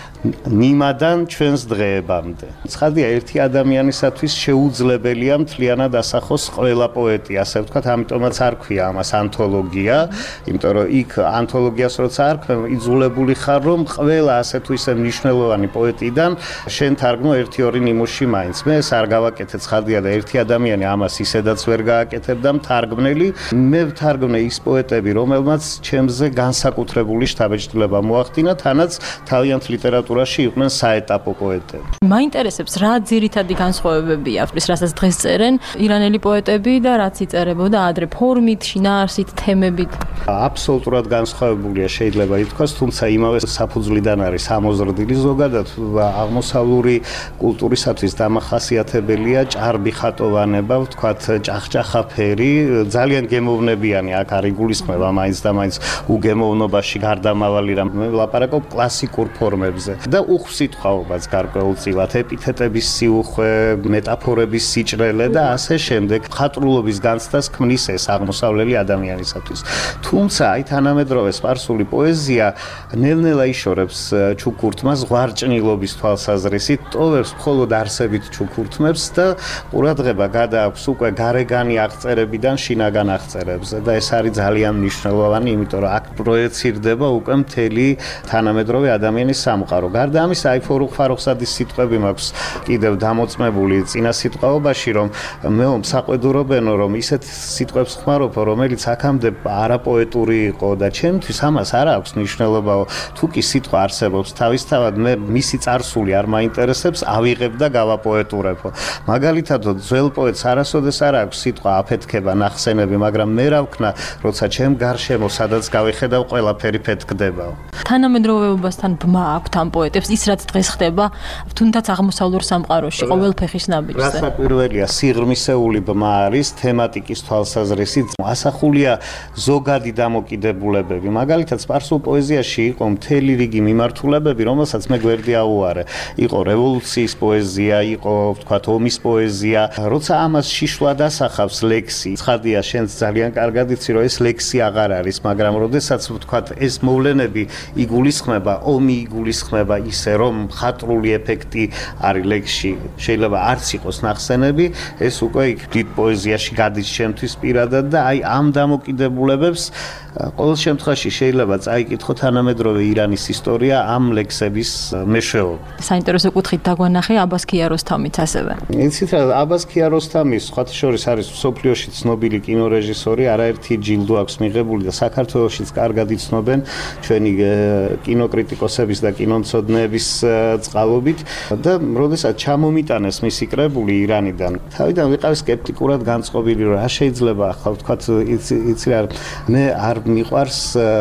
ნიმადან ჩვენს დღეებამდე. ცხადია, ერთი ადამიანისათვის შეუძლებელია მთლიანად ასახოს ყველა პოეტი, ასე ვთქვათ, ამიტომაც არ ქვია ამას ანთოლოგია, იმიტომ რომ იქ ანთოლოგიას როცა არ ქვია, იძულებული ხარ, რომ ყველა ასე თუ ისე მნიშვნელოვანი პოეტიდან შენ თარგმნო 1-2 ნიმუში მაინც. მე ეს არ გავაკეთე, ცხადია და ერთი ადამიანი ამას ისედაც ვერ გააკეთებდა მთარგმნელი. მე ვთარგმნე ის პოეტები, რომელმაც ჩემზე განსაკუთრებული შთაბეჭდილება მოახდინა, თანაც თავიანთ ლიტერატურაში იყვნენ საეტაპო პოეტები. მაინტერესებს რა ძირითადი განსხვავებებია, რასაც დღეს წერენ ირანელი პოეტები და რაც იწერებოდა ადრე ფორმით, შინაარსით, თემებით. აბსოლუტურად განსხვავებულია შეიძლება ითქვას, თუმცა იმავე საფუძვლიდან არის ამოზრდილი ზოგადად აღმოსავლური კულტურისათვის დამახასიათებელია ჭარბი ხატოვანება, ვთქვათ, ჭახჭახაფერი, ძალიან გემოვნებიანი აქ არის გულისხმება მაინც და მაინც უგემოვნობაში გარდამავალი რამ მე ვლაპარაკობ კლასიკურ ფორმებზე. და უხსიტყვაობაც გარკვეულწილად, ეპითეტების სიუხვე, მეტაფორების სიჭრელე და ასე შემდეგ. ხატრულობის განცდას ქმნის ეს აღმოსავლელი ადამიანისათვის. თუმცა აი თანამედროვე სპარსული პოეზია ნელ-ნელა იშორებს ჩუქურთმა ზღვარჭნილობის თვალსაზრისით, ტოვებს მხოლოდ არსებით ჩუქურთმებს და ყურადღება გადააქვს უკვე გარეგანი აღწერებიდან შინაგან აღწერებზე და ეს არის ძალიან მნიშვნელოვანი, იმიტომ რომ აქ პროეცირდება უკვე მთელი თანამედროვე ადამიანის სამყარო. გარდა ამისა, აი ფორუხ ფარუხსადის სიტყვები მაქვს კიდევ დამოწმებული წინა სიტყვაობაში, რომ მე მსაყვედურობენო, რომ ისეთ სიტყვებს ხმარობ, რომელიც აქამდე არაპოეტური იყო და ჩემთვის ამას არ აქვს მნიშვნელობა, თუ კი სიტყვა არსებობს თავისთავად, მე მისი წარსული არ მაინტერესებს, ავიღებ და გავაპოეტურებო. მაგალითად, ძველ პოეტს არასოდეს არ აქვს სიტყვა აფეთქება, ნახსენები, მაგრამ მე რა ვქნა, როცა ჩემ გარშემო სადაც გავიხედავ, ყველაფერი ფეთქდებაო. თანამედროვეობასთან ბმა აქვთ ამ პოეტებს, ის რაც დღეს ხდება, თუნდაც აღმოსავლურ სამყაროში, ყოველ ფეხის ნაბიჯზე. რასაკვირველია, სიღრმისეული ბმა არის თემატიკის თვალსაზრისით, ასახულია ზოგადი დამოკიდებულებები. მაგალითად, სპარსულ პოეზიაში იყო მთელი რიგი მიმართულებები, რომელსაც მე გვერდი აუარე. იყო რევოლუციის პოეზია, იყო, ვთქვათ, ომის პოეზია. როცა ამას შიშვლად ასახავს ლექსი, ცხადია, შენც ძალიან კარგად იცი, რომ ეს ლექსი აღარ არის, მაგრამ როდესაც, ვთქვათ, ეს მოვლენები იგულისხმება, ომი იგულისხმება ისე, რომ ხატრული ეფექტი არის ლექსში, შეიძლება არც იყოს ნახსენები, ეს უკვე იქ დიდ პოეზიაში გადის ჩემთვის პირადად და აი ამ დამოკიდებულებებს ყოველ შემთხვევაში შეიძლება წაიკითხო თანამედროვე ირანის ისტორია ამ ლექსების მეშვეობით. საინტერესო კუთხით დაგვანახე აბას ქიაროსთამიც ასევე. იცით რა, აბას ქიაროსთამი სხვათა შორის არის მსოფლიოში ცნობილი კინორეჟისორი, არაერთი ჯილდო აქვს მიღებული და საქართველოშიც კარგად იცნობენ ჩვენი კინოკრიტიკოსების და კინომცოდნეების წყალობით და როდესაც ჩამომიტანეს მისი კრებული ირანიდან, თავიდან ვიყავი სკეპტიკურად განწყობილი, რომ რა შეიძლება ახლა ვთქვათ, იცი რა, მე არ მიყვარს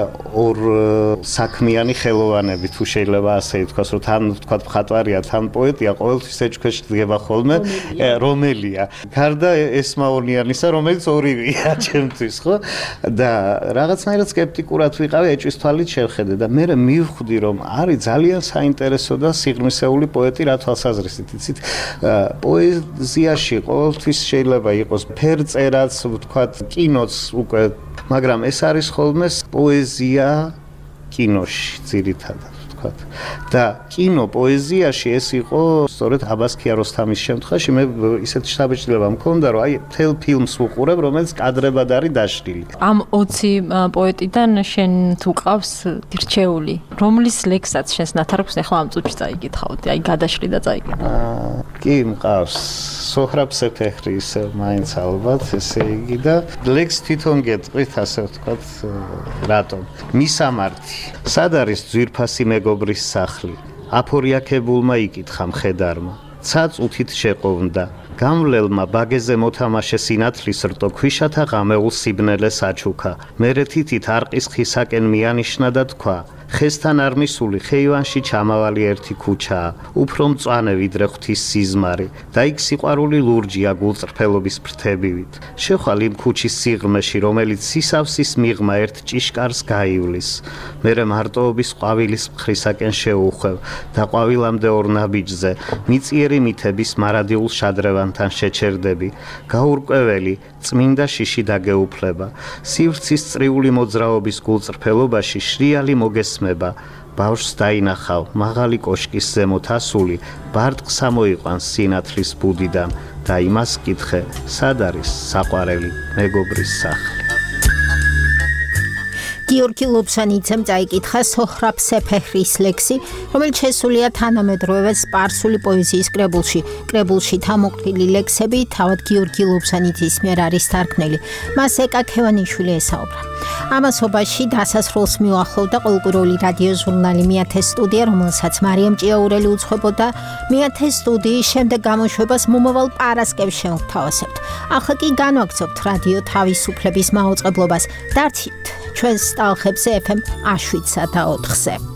ორ საქმიანი ხელოვანები, თუ შეიძლება ასე ვთქვას, რომ თან ვთქვათ მხატვარია, თან პოეტია, ყოველთვის ეჭქვეშ დგება ხოლმე, რომელია. გარდა ესმაონიანისა, რომელიც ორივეა ჩემთვის, ხო? და რაღაცნაირად სკეპტიკურად ვიყავი, ეჭვის თვალით შევხედე და მე მივხვდი, რომ არის ძალიან საინტერესო და სიღრმისეული პოეტი რა თვალსაზრისით იცით პოეზიაში ყოველთვის შეიძლება იყოს ფერწერაც ვთქვათ კინოც უკვე მაგრამ ეს არის ხოლმე პოეზია კინოში ძირითადად და კინო პოეზიაში ეს იყო სწორედ აბას ქიაროსთამის შემთხვევაში მე ისეთი შთაბეჭდილება მქონდა რომ აი მთელ ფილმს ვუყურებ რომელიც კადრებად არის დაშლილი ამ 20 პოეტიდან შენ თუ ყავს რჩეული რომლის ლექსსაც შენს ნათარგმნს ახლა ამ წუთში წაიკითხავდი აი გადაშლი და წაიკითხავ კი მყავს სოჰრაბ სეფეხრი ისე მაინც ალბათ ესე იგი და ლექს თვითონ გეტყვით ასე ვთქვათ რატომ მისამართი სად არის ძვირფასი მეგობრის სახლი აფორიაქებულმა იკითხა მხედარმა ცაწუთით შეყოვნდა გამვლელმა ბაგეზე მოთამაშე სინათლის რტო ქვიშათა ღამეულ სიბნელეს აჩუქა მერე თითით არყის ხისაკენ მიანიშნა და თქვა ხესთან არ მისული ხეივანში ჩამავალი ერთი ქუჩაა უფრო მწვანე ვიდრე ღვთის სიზმარი და იქ სიყვარული ლურჯია გულწრფელობის ფრთებივით შეხვალ იმ ქუჩის სიღრმეში რომელიც სისავსის მიღმა ერთ ჭიშკარს გაივლის მერე მარტოობის ყვავილის მხრისაკენ შეუხვევ და ყვავილამდე ორ ნაბიჯზე მიწიერი მითების მარადიულ შადრევანთან შეჩერდები გაურკვეველი წმინდა შიში დაგეუფლება სივრცის წრიული მოძრაობის გულწრფელობაში შრიალი მოგესმება ბავშვს დაინახავ მაღალი კოშკის ზემოთ ასული ბარტყს ამოიყვანს სინათლის ბუდიდან და იმას კითხე სად არის საყვარელი მეგობრის სახლი გიორგი ლობსანიძემ წაიკითხა სოჰრაბ სეფეხრის ლექსი, რომელიც შესულია თანამედროვე სპარსული პოეზიის კრებულში თამოყრილი ლექსები თავად გიორგი ლობსანიძის მიერ არის თარგმნილი. მას ეკა ქევანიშვილი ესაუბრა. ამასობაში დასასრულს მიუახლოვდა ყოველკვირეული რადიო ჟურნალი მეათე სტუდია, რომელსაც მარიამ ჭიაურელი უძღვებოდა. მეათე სტუდიის შემდეგ გამოშვებას მომავალ პარასკევს შევთავაზებთ. ახლა კი განვაგრძობთ რადიო თავისუფლების მაუწყებლობას. დარჩით ჩვენს სტალხებზე FM 7-4-ზე.